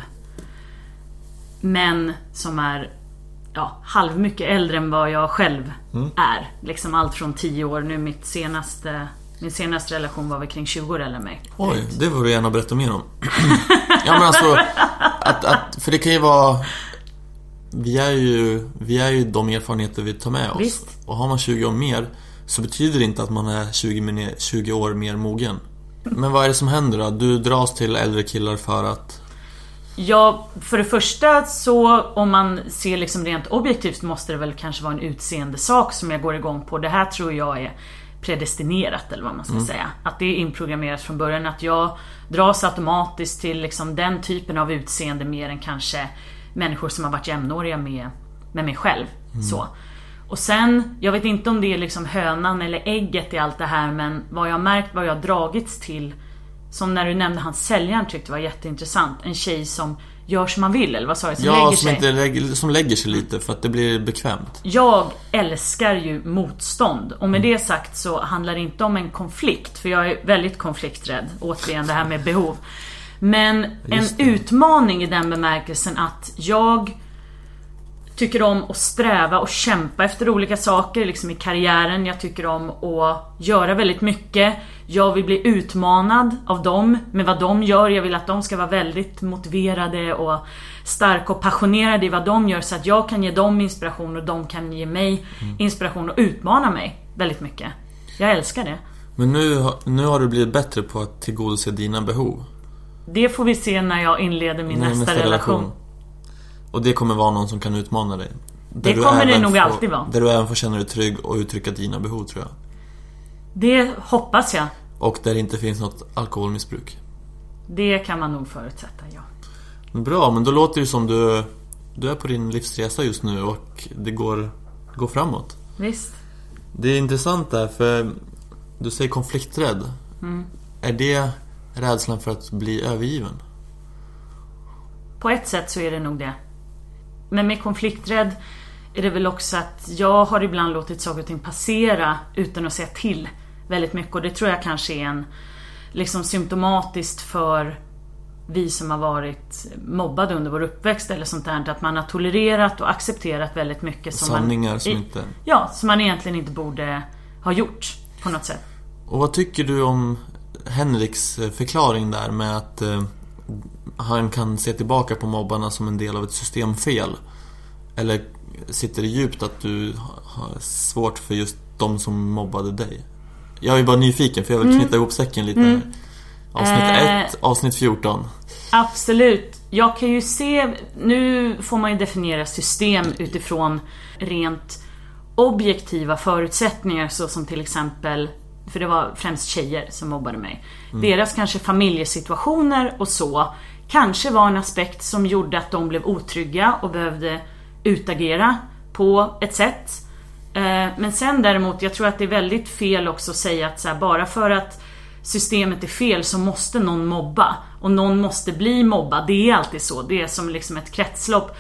män som är ja, halv mycket äldre än vad jag själv mm. är. Liksom allt från tio år. Nu mitt senaste Min senaste relation var väl kring tjugo år eller mig. Oj, det var du gärna berätta mer om. Ja, men alltså att, att, för det kan ju vara Vi är ju Vi är ju de erfarenheter vi tar med oss. Visst. Och har man tjugo år mer, så betyder det inte att man är tjugo, tjugo år mer mogen. Men vad är det som händer då? Du dras till äldre killar för att... Ja, för det första så om man ser liksom rent objektivt måste det väl kanske vara en utseende sak som jag går igång på. Det här tror jag är predestinerat eller vad man ska mm. säga. Att det är inprogrammerat från början att jag dras automatiskt till liksom den typen av utseende mer än kanske människor som har varit jämnåriga med, med mig själv. Mm. Så. Och sen, jag vet inte om det är liksom hönan eller ägget i allt det här, men vad jag har märkt, vad jag har dragits till, som när du nämnde hans säljaren tyckte var jätteintressant, en tjej som gör som man vill, eller vad sa du? Som ja, lägger som, sig. Inte lägger, som lägger sig lite för att det blir bekvämt. Jag älskar ju motstånd. Och med det sagt så handlar det inte om en konflikt, för jag är väldigt konflikträdd. Återigen det här med behov. Men en utmaning i den bemärkelsen att jag tycker om att sträva och kämpa efter olika saker liksom i karriären. Jag tycker om att göra väldigt mycket. Jag vill bli utmanad av dem med vad de gör. Jag vill att de ska vara väldigt motiverade och starka och passionerade i vad de gör, så att jag kan ge dem inspiration och de kan ge mig inspiration och utmana mig väldigt mycket. Jag älskar det. Men nu, nu har du blivit bättre på att tillgodose dina behov. Det får vi se när jag inleder min Nej, nästa, nästa relation. relation. Och det kommer vara någon som kan utmana dig. Där det kommer det nog får, alltid vara. Där du även får känna dig trygg och uttrycka dina behov, tror jag. Det hoppas jag. Och där det inte finns något alkoholmissbruk. Det kan man nog förutsätta, ja. Bra, men då låter det som du, du är på din livsresa just nu och det går, går framåt. Visst. Det är intressant där, för du säger konflikträdd. Mm. Är det rädslan för att bli övergiven? På ett sätt så är det nog det. Men med konflikträdd är det väl också att jag har ibland låtit saker och ting passera utan att säga till väldigt mycket. Och det tror jag kanske är en liksom symptomatiskt för vi som har varit mobbade under vår uppväxt eller sånt där, att man har tolererat och accepterat väldigt mycket som sanningar man, som inte... Ja, som man egentligen inte borde ha gjort på något sätt. Och vad tycker du om Henriks förklaring där med att eh, han kan se tillbaka på mobbarna som en del av ett systemfel? Eller sitter det djupt att du har svårt för just de som mobbade dig? Jag är bara nyfiken, för jag vill knyta mm. ihop säcken lite här. Avsnitt eh, ett, avsnitt fjorton. Absolut. Jag kan ju se, nu får man ju definiera system utifrån rent objektiva förutsättningar, så som till exempel, för det var främst tjejer som mobbade mig. Mm. Deras kanske familjesituationer och så kanske var en aspekt som gjorde att de blev otrygga och behövde utagera på ett sätt. Men sen däremot, jag tror att det är väldigt fel också att säga att så här, bara för att systemet är fel så måste någon mobba. Och någon måste bli mobbad. Det är alltid så. Det är som liksom ett kretslopp.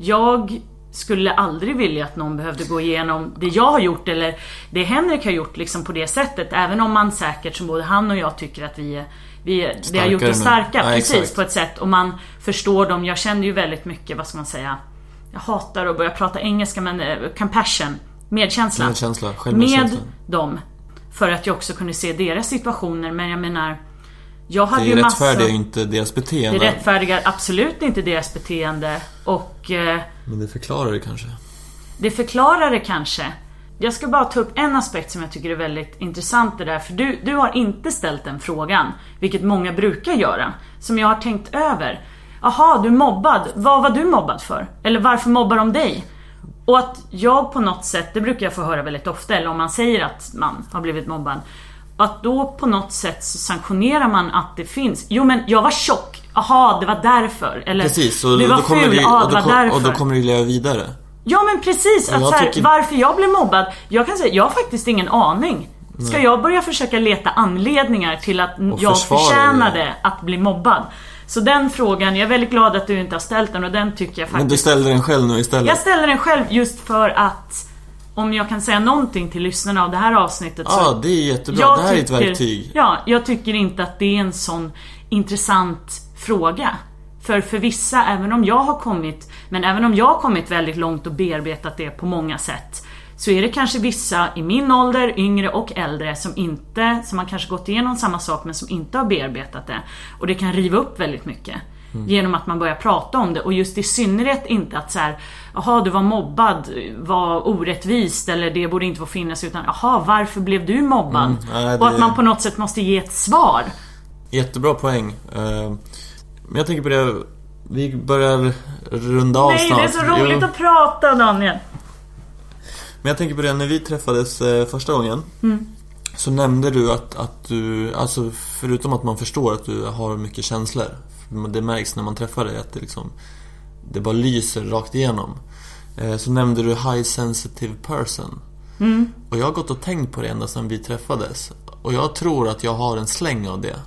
Jag skulle aldrig vilja att någon behövde gå igenom det jag har gjort eller det Henrik har gjort liksom på det sättet. Även om man säkert, som både han och jag tycker att vi, vi, vi har gjort det starka. Ja, precis, exakt. på ett sätt. Och man förstår dem. Jag kände ju väldigt mycket, vad ska man säga, jag hatar att börja prata engelska, men uh, compassion, medkänsla, medkänsla med dem, för att jag också kunde se deras situationer. Men jag menar, jag hade det ju massa... rättfärdigar ju inte deras beteende. Det rättfärdigar absolut inte deras beteende. Och eh, men det förklarar det kanske. Det förklarar det kanske. Jag ska bara ta upp en aspekt som jag tycker är väldigt intressant det där. För du, du har inte ställt den frågan, vilket många brukar göra, som jag har tänkt över. Aha, du är mobbad. Vad var du mobbad för? Eller varför mobbar de dig? Och att jag på något sätt, det brukar jag få höra väldigt ofta, eller om man säger att man har blivit mobbad, att då på något sätt så sanktionerar man att det finns. Jo, men jag var tjock. Aha, det var därför. Eller precis, och du var då kommer ful. det, Ja, och, det var då, därför. och då kommer du leva vidare. Ja, men precis. Att så här, tycker... varför jag blev mobbad, jag kan säga, jag har faktiskt ingen aning. Ska Nej. jag börja försöka leta anledningar till att och jag förtjänade det. att bli mobbad? Så den frågan, jag är väldigt glad att du inte har ställt den, och den tycker jag faktiskt... Men du ställer den själv nu istället? Jag ställer den själv just för att om jag kan säga någonting till lyssnarna av det här avsnittet så... Ja, det är jättebra. Det här tycker, är ett verktyg. Ja, jag tycker inte att det är en sån intressant fråga. För för vissa, även om jag har kommit, men även om jag har kommit väldigt långt och bearbetat det på många sätt, så är det kanske vissa i min ålder, yngre och äldre, som inte, som har kanske gått igenom samma sak men som inte har bearbetat det. Och det kan riva upp väldigt mycket mm. genom att man börjar prata om det. Och just i synnerhet inte att så här, jaha, du var mobbad, var orättvist, eller det borde inte få finnas, utan jaha, varför blev du mobbad? Mm, nej, det... Och att man på något sätt måste ge ett svar. Jättebra poäng. Men jag tänker på det, vi börjar runda av Nej, snart. det är så roligt jo. att prata, Daniel. Men jag tänker på det, när vi träffades eh, första gången mm. så nämnde du att, att du, alltså förutom att man förstår att du har mycket känslor, det märks när man träffar dig att det liksom, det bara lyser rakt igenom, eh, så nämnde du high sensitive person mm. och jag har gått och tänkt på det ända sedan vi träffades, och jag tror att jag har en släng av det.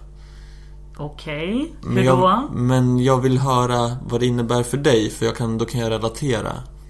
Okej, okay. Hur då? Men jag vill höra vad det innebär för dig, för jag kan, då kan jag relatera.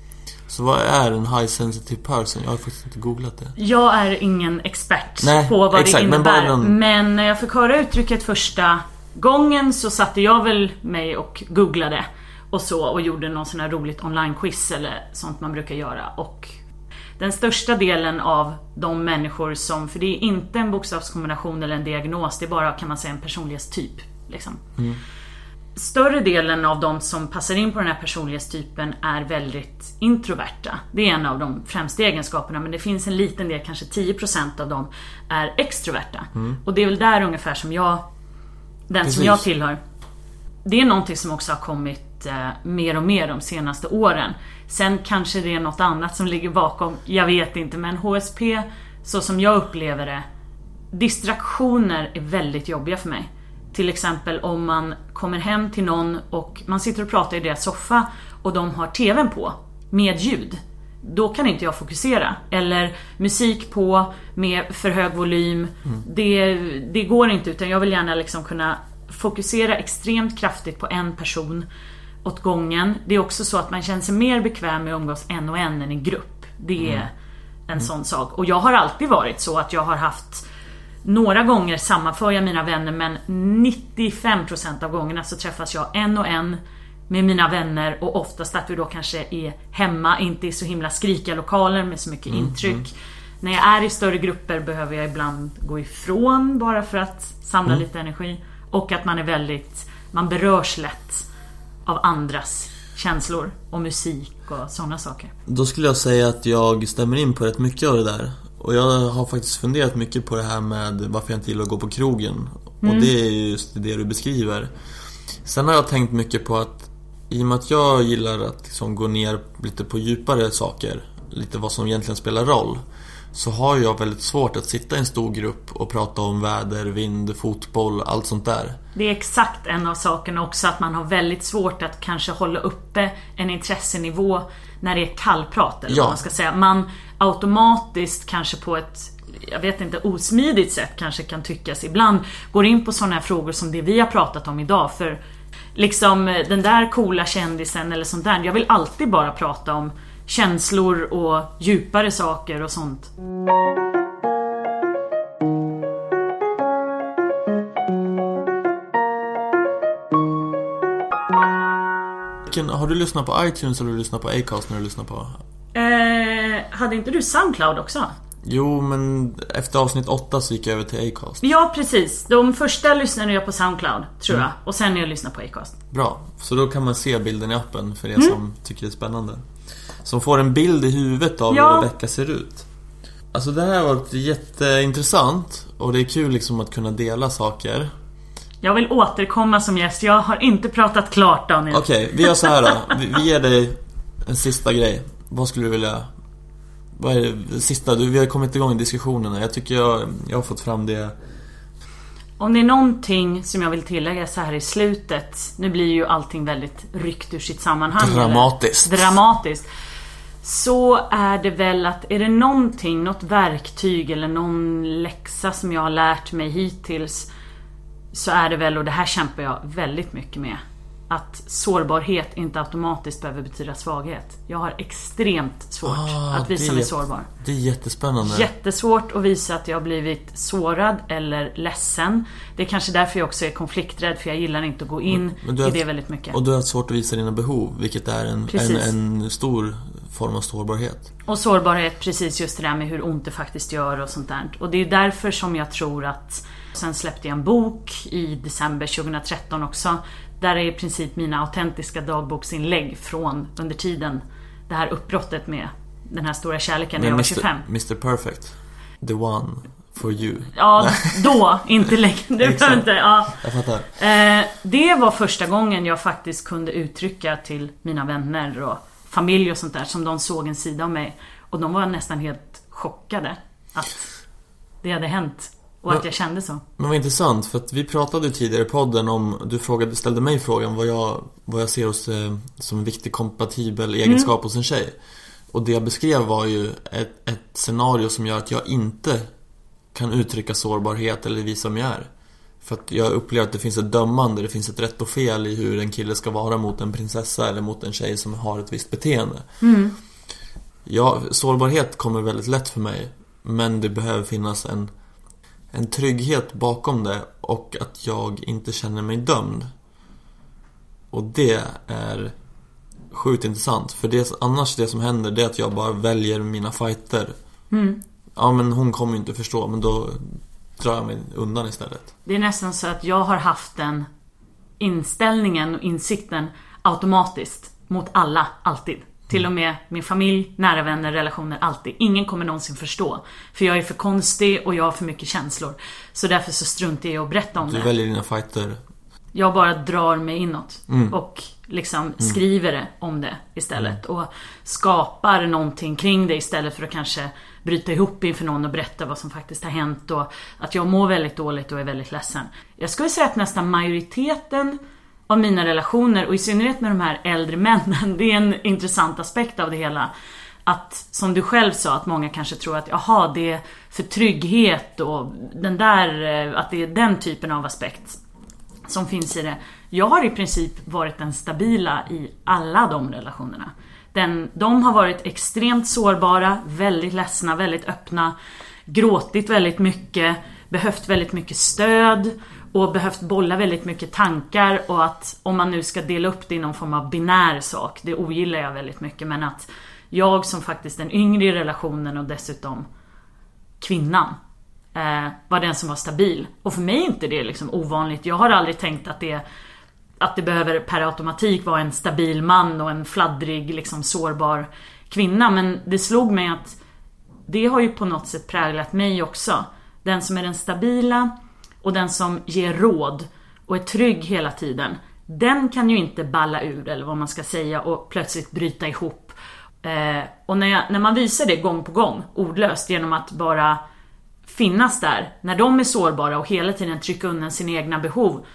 Så vad är en high sensitive person? Jag har faktiskt inte googlat det. Jag är ingen expert Nej, på vad exakt, det innebär. Men, någon... men när jag fick höra uttrycket första gången så satte jag väl mig och googlade och så, och gjorde någon sån här roligt online-quiz eller sånt man brukar göra. Och den största delen av de människor som, för det är inte en bokstavskombination eller en diagnos, det är bara, kan man säga, en personlighetstyp liksom. Mm. Större delen av de som passar in på den här personlighetstypen är väldigt introverta. Det är en av de främsta egenskaperna, men det finns en liten del, kanske tio procent av dem är extroverta. Mm. Och det är väl där ungefär som jag, den Precis. som jag tillhör. Det är någonting som också har kommit eh, mer och mer de senaste åren. Sen kanske det är något annat som ligger bakom, jag vet inte, men H S P, så som jag upplever det, distraktioner är väldigt jobbiga för mig. Till exempel om man kommer hem till någon och man sitter och pratar i deras soffa och de har tvn på med ljud. Då kan inte jag fokusera. Eller musik på med för hög volym. Mm. Det, det går inte, utan jag vill gärna liksom kunna fokusera extremt kraftigt på en person åt gången. Det är också så att man känner sig mer bekväm med att umgås en och en än i grupp. Det är mm. en mm. sån sak. Och jag har alltid varit så att jag har haft... Några gånger sammanför jag mina vänner, men nittiofem procent av gångerna så träffas jag en och en med mina vänner, och oftast att vi då kanske är hemma, inte i så himla skrika lokaler med så mycket mm, intryck. Mm. När jag är i större grupper behöver jag ibland gå ifrån bara för att samla mm. lite energi, och att man är väldigt, man berörs lätt av andras känslor och musik och sådana saker. Då skulle jag säga att jag stämmer in på rätt mycket av det där. Och jag har faktiskt funderat mycket på det här med varför jag inte gillar att gå på krogen. Mm. Och det är just det du beskriver. Sen har jag tänkt mycket på att i och med att jag gillar att liksom gå ner lite på djupare saker, lite vad som egentligen spelar roll, så har jag väldigt svårt att sitta i en stor grupp och prata om väder, vind, fotboll, allt sånt där. Det är exakt en av sakerna också, att man har väldigt svårt att kanske hålla uppe en intressenivå när det är kallprat, eller ja. vad man ska säga. Man automatiskt kanske på ett, jag vet inte, osmidigt sätt kanske kan tyckas ibland går in på sådana här frågor som det vi har pratat om idag. För liksom den där coola kändisen eller sånt där, jag vill alltid bara prata om känslor och djupare saker och sånt. Har du lyssnat på iTunes eller har du lyssnat på Acast när du lyssnar på? Eh, hade inte du SoundCloud också? Jo, men efter avsnitt åtta så gick jag över till Acast. Ja, precis. De första lyssnade jag på SoundCloud, tror jag. Mm. Och sen när jag lyssnar på Acast. Bra, så då kan man se bilden i appen för er mm. som tycker det är spännande. Som får en bild i huvudet av ja. hur Rebecca ser ut. Alltså det här har varit jätteintressant. Och det är kul liksom att kunna dela saker. Jag vill återkomma som gäst. Jag har inte pratat klart, Daniel. Okej, okay, vi gör så här då. Vi, vi ger dig en sista grej. Vad skulle du vilja... Vad är det sista? Du, vi har kommit igång i diskussionerna. Jag tycker jag, jag har fått fram det. Om det är någonting som jag vill tillägga så här i slutet. Nu blir ju allting väldigt ryckt ur sitt sammanhang. Dramatiskt. Eller, dramatiskt. Så är det väl att är det någonting, något verktyg eller någon läxa som jag har lärt mig hittills, så är det väl, och det här kämpar jag väldigt mycket med, att sårbarhet inte automatiskt behöver betyda svaghet. Jag har extremt svårt ah, att visa mig jätt- sårbar. Det är jättespännande. Jättesvårt att visa att jag har blivit sårad eller ledsen. Det är kanske därför jag också är konflikträdd, för jag gillar inte att gå in men, men i det väldigt mycket. Och du har svårt att visa dina behov, vilket är en, en, en stor form av sårbarhet. Och sårbarhet, precis just det där med hur ont det faktiskt gör och sånt där. Och det är därför som jag tror att... Sen släppte jag en bok i december tjugohundratretton också. Där är i princip mina autentiska dagboksinlägg från under tiden det här uppbrottet med den här stora kärleken när jag var tjugofem. mister Perfect, the one for you. Ja, då, inte längre. Det, inte, ja. Jag fattar. Eh, det var första gången jag faktiskt kunde uttrycka till mina vänner och familj och sånt där, som de såg en sida av mig. Och de var nästan helt chockade att det hade hänt. Och men, att jag kände så. Men vad intressant, för att vi pratade tidigare i podden om, du frågade, ställde mig frågan vad jag, vad jag ser hos, eh, som en viktig kompatibel egenskap mm. hos en tjej. Och det jag beskrev var ju ett, ett scenario som gör att jag inte kan uttrycka sårbarhet eller visa vem jag är. För att jag upplever att det finns ett dömande, det finns ett rätt och fel i hur en kille ska vara mot en prinsessa eller mot en tjej som har ett visst beteende. Mm. Ja, sårbarhet kommer väldigt lätt för mig, men det behöver finnas en En trygghet bakom det, och att jag inte känner mig dömd. Och det är sjukt intressant. För det, annars det som händer, det är att jag bara väljer mina fighter. Mm. Ja, men hon kommer ju inte förstå, men då drar jag mig undan istället. Det är nästan så att jag har haft den inställningen och insikten automatiskt mot alla, alltid. Till och med min familj, nära vänner, relationer, alltid. Ingen kommer någonsin förstå. För jag är för konstig och jag har för mycket känslor. Så därför så struntar jag att berätta om du det. Du väljer dina fighter. Jag bara drar mig inåt. Mm. Och liksom mm. skriver det om det istället. Mm. Och skapar någonting kring det istället för att kanske bryta ihop inför någon och berätta vad som faktiskt har hänt. Och att jag mår väldigt dåligt och är väldigt ledsen. Jag skulle säga att nästan majoriteten av mina relationer, och i synnerhet med de här äldre männen, det är en intressant aspekt av det hela. Att, som du själv sa, att många kanske tror att jaha, det är för trygghet och den där, att det är den typen av aspekt som finns i det. Jag har i princip varit den stabila i alla de relationerna. Den, de har varit extremt sårbara, väldigt ledsna, väldigt öppna, gråtit väldigt mycket, behövt väldigt mycket stöd och behövt bolla väldigt mycket tankar. Och att om man nu ska dela upp det i någon form av binär sak, det ogillar jag väldigt mycket. Men att jag som faktiskt den yngre i relationen och dessutom kvinnan eh, var den som var stabil. Och för mig är inte det liksom ovanligt. Jag har aldrig tänkt att det, att det behöver per automatik vara en stabil man och en fladdrig, liksom sårbar kvinna. Men det slog mig att det har ju på något sätt präglat mig också. Den som är den stabila och den som ger råd och är trygg hela tiden, den kan ju inte balla ur, eller vad man ska säga, och plötsligt bryta ihop. Eh, och när, jag, när man visar det gång på gång, ordlöst, genom att bara finnas där när de är sårbara och hela tiden trycka undan sina egna behov,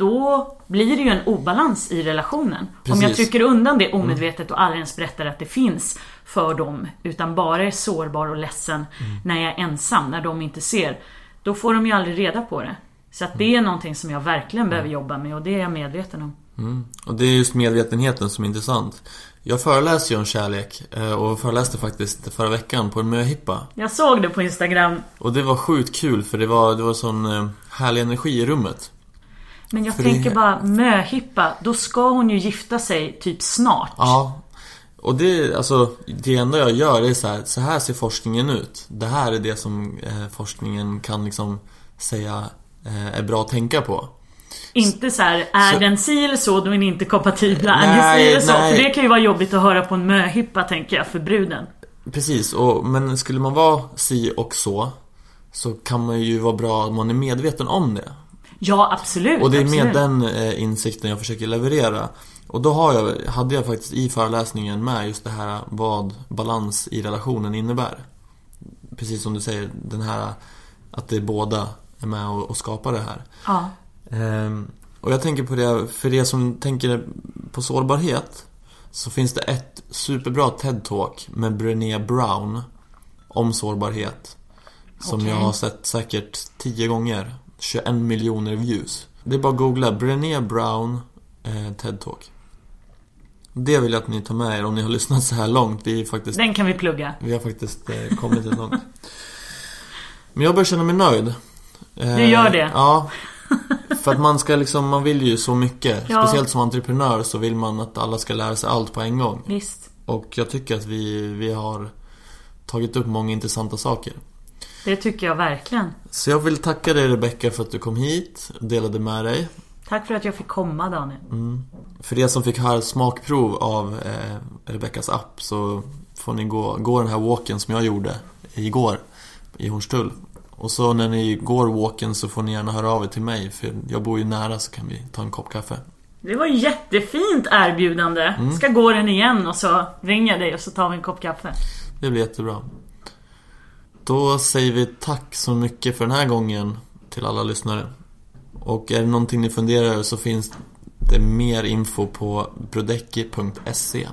då blir det ju en obalans i relationen. Precis. Om jag trycker undan det omedvetet och aldrig ens berättar att det finns för dem, utan bara är sårbar och ledsen mm. när jag är ensam, när de inte ser, då får de ju aldrig reda på det. Så att det är någonting som jag verkligen mm. behöver jobba med, och det är jag medveten om. Mm. Och det är just medvetenheten som är intressant. Jag föreläser ju om kärlek, och föreläste faktiskt förra veckan på en möhippa. Jag såg det på Instagram. Och det var sjukt kul, för det var, det var sån härlig energi i rummet. Men jag för tänker det... bara, möhippa, då ska hon ju gifta sig typ snart. Ja, och det, alltså, det enda jag gör är så här, så här ser forskningen ut. Det här är det som eh, forskningen kan liksom säga eh, är bra att tänka på. Inte så här, är så, den si eller så, då är ni inte kompatibla. Nej, är ni si eller så? Nej. För det kan ju vara jobbigt att höra på en möhippa, tänker jag, för bruden. Precis, och, men skulle man vara si och så, så kan man ju vara bra att man är medveten om det. Ja, absolut. Och det är med absolut. den eh, insikten jag försöker leverera. Och då har jag, hade jag faktiskt i föreläsningen med just det här vad balans i relationen innebär. Precis som du säger, den här att det båda är med och, och skapar det här. Ja. Ehm, och jag tänker på det, för det som tänker på sårbarhet, så finns det ett superbra TED-talk med Brené Brown om sårbarhet. Som okay. jag har sett säkert tio gånger. tjugoen miljoner views. Det är bara att googla Brené Brown eh, TED-talk. Det vill jag att ni tar med er om ni har lyssnat så här långt. Vi är faktiskt, Den kan vi plugga. Vi har faktiskt eh, kommit lite långt. Men jag börjar känna mig nöjd. Eh, Du gör det? Ja. För att man ska liksom, man vill ju så mycket. Ja. Speciellt som entreprenör så vill man att alla ska lära sig allt på en gång. Visst. Och jag tycker att vi, vi har tagit upp många intressanta saker. Det tycker jag verkligen. Så jag vill tacka dig, Rebecca, för att du kom hit och delade med dig. Tack för att jag fick komma, Daniel. Mm. För er som fick höra smakprov av eh, Rebeccas app så får ni gå, gå den här walken som jag gjorde igår i Hornstull. Och så när ni går walken så får ni gärna höra av er till mig, för jag bor ju nära, så kan vi ta en kopp kaffe. Det var jättefint erbjudande. Mm. Ska gå den igen och så ringer jag dig och så tar vi en kopp kaffe. Det blir jättebra. Då säger vi tack så mycket för den här gången till alla lyssnare. Och är det någonting ni funderar över så finns det mer info på brodecki punkt se.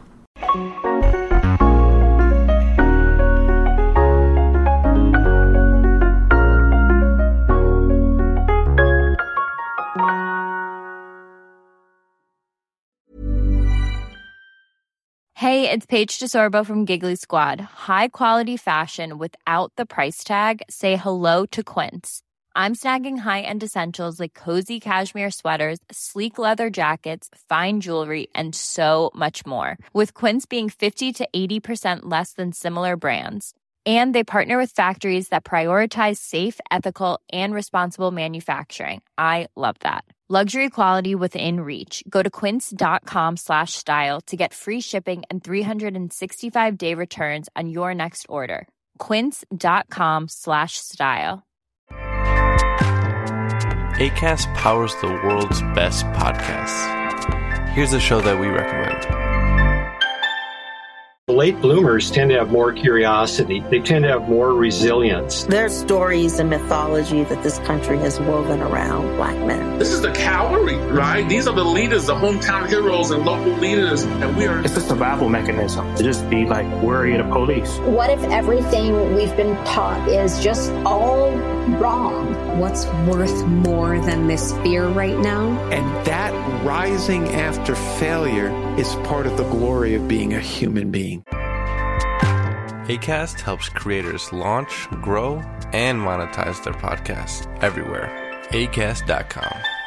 Hey, it's Paige DeSorbo from Giggly Squad. High quality fashion without the price tag. Say hello to Quince. I'm snagging high-end essentials like cozy cashmere sweaters, sleek leather jackets, fine jewelry, and so much more. With Quince being fifty to eighty percent less than similar brands. And they partner with factories that prioritize safe, ethical, and responsible manufacturing. I love that. Luxury quality within reach. Go to quince.com slash style to get free shipping and three sixty-five day returns on your next order. Quince.com slash style. Acast powers the world's best podcasts. Here's a show that we recommend. Late bloomers tend to have more curiosity. They tend to have more resilience. There are stories and mythology that this country has woven around Black men. This is the cavalry, right? These are the leaders, the hometown heroes and local leaders. And we are... It's a survival mechanism to just be like worried of police. What if everything we've been taught is just all wrong? What's worth more than this fear right now? And that rising after failure is part of the glory of being a human being. Acast helps creators launch, grow, and monetize their podcasts everywhere. acast dot com.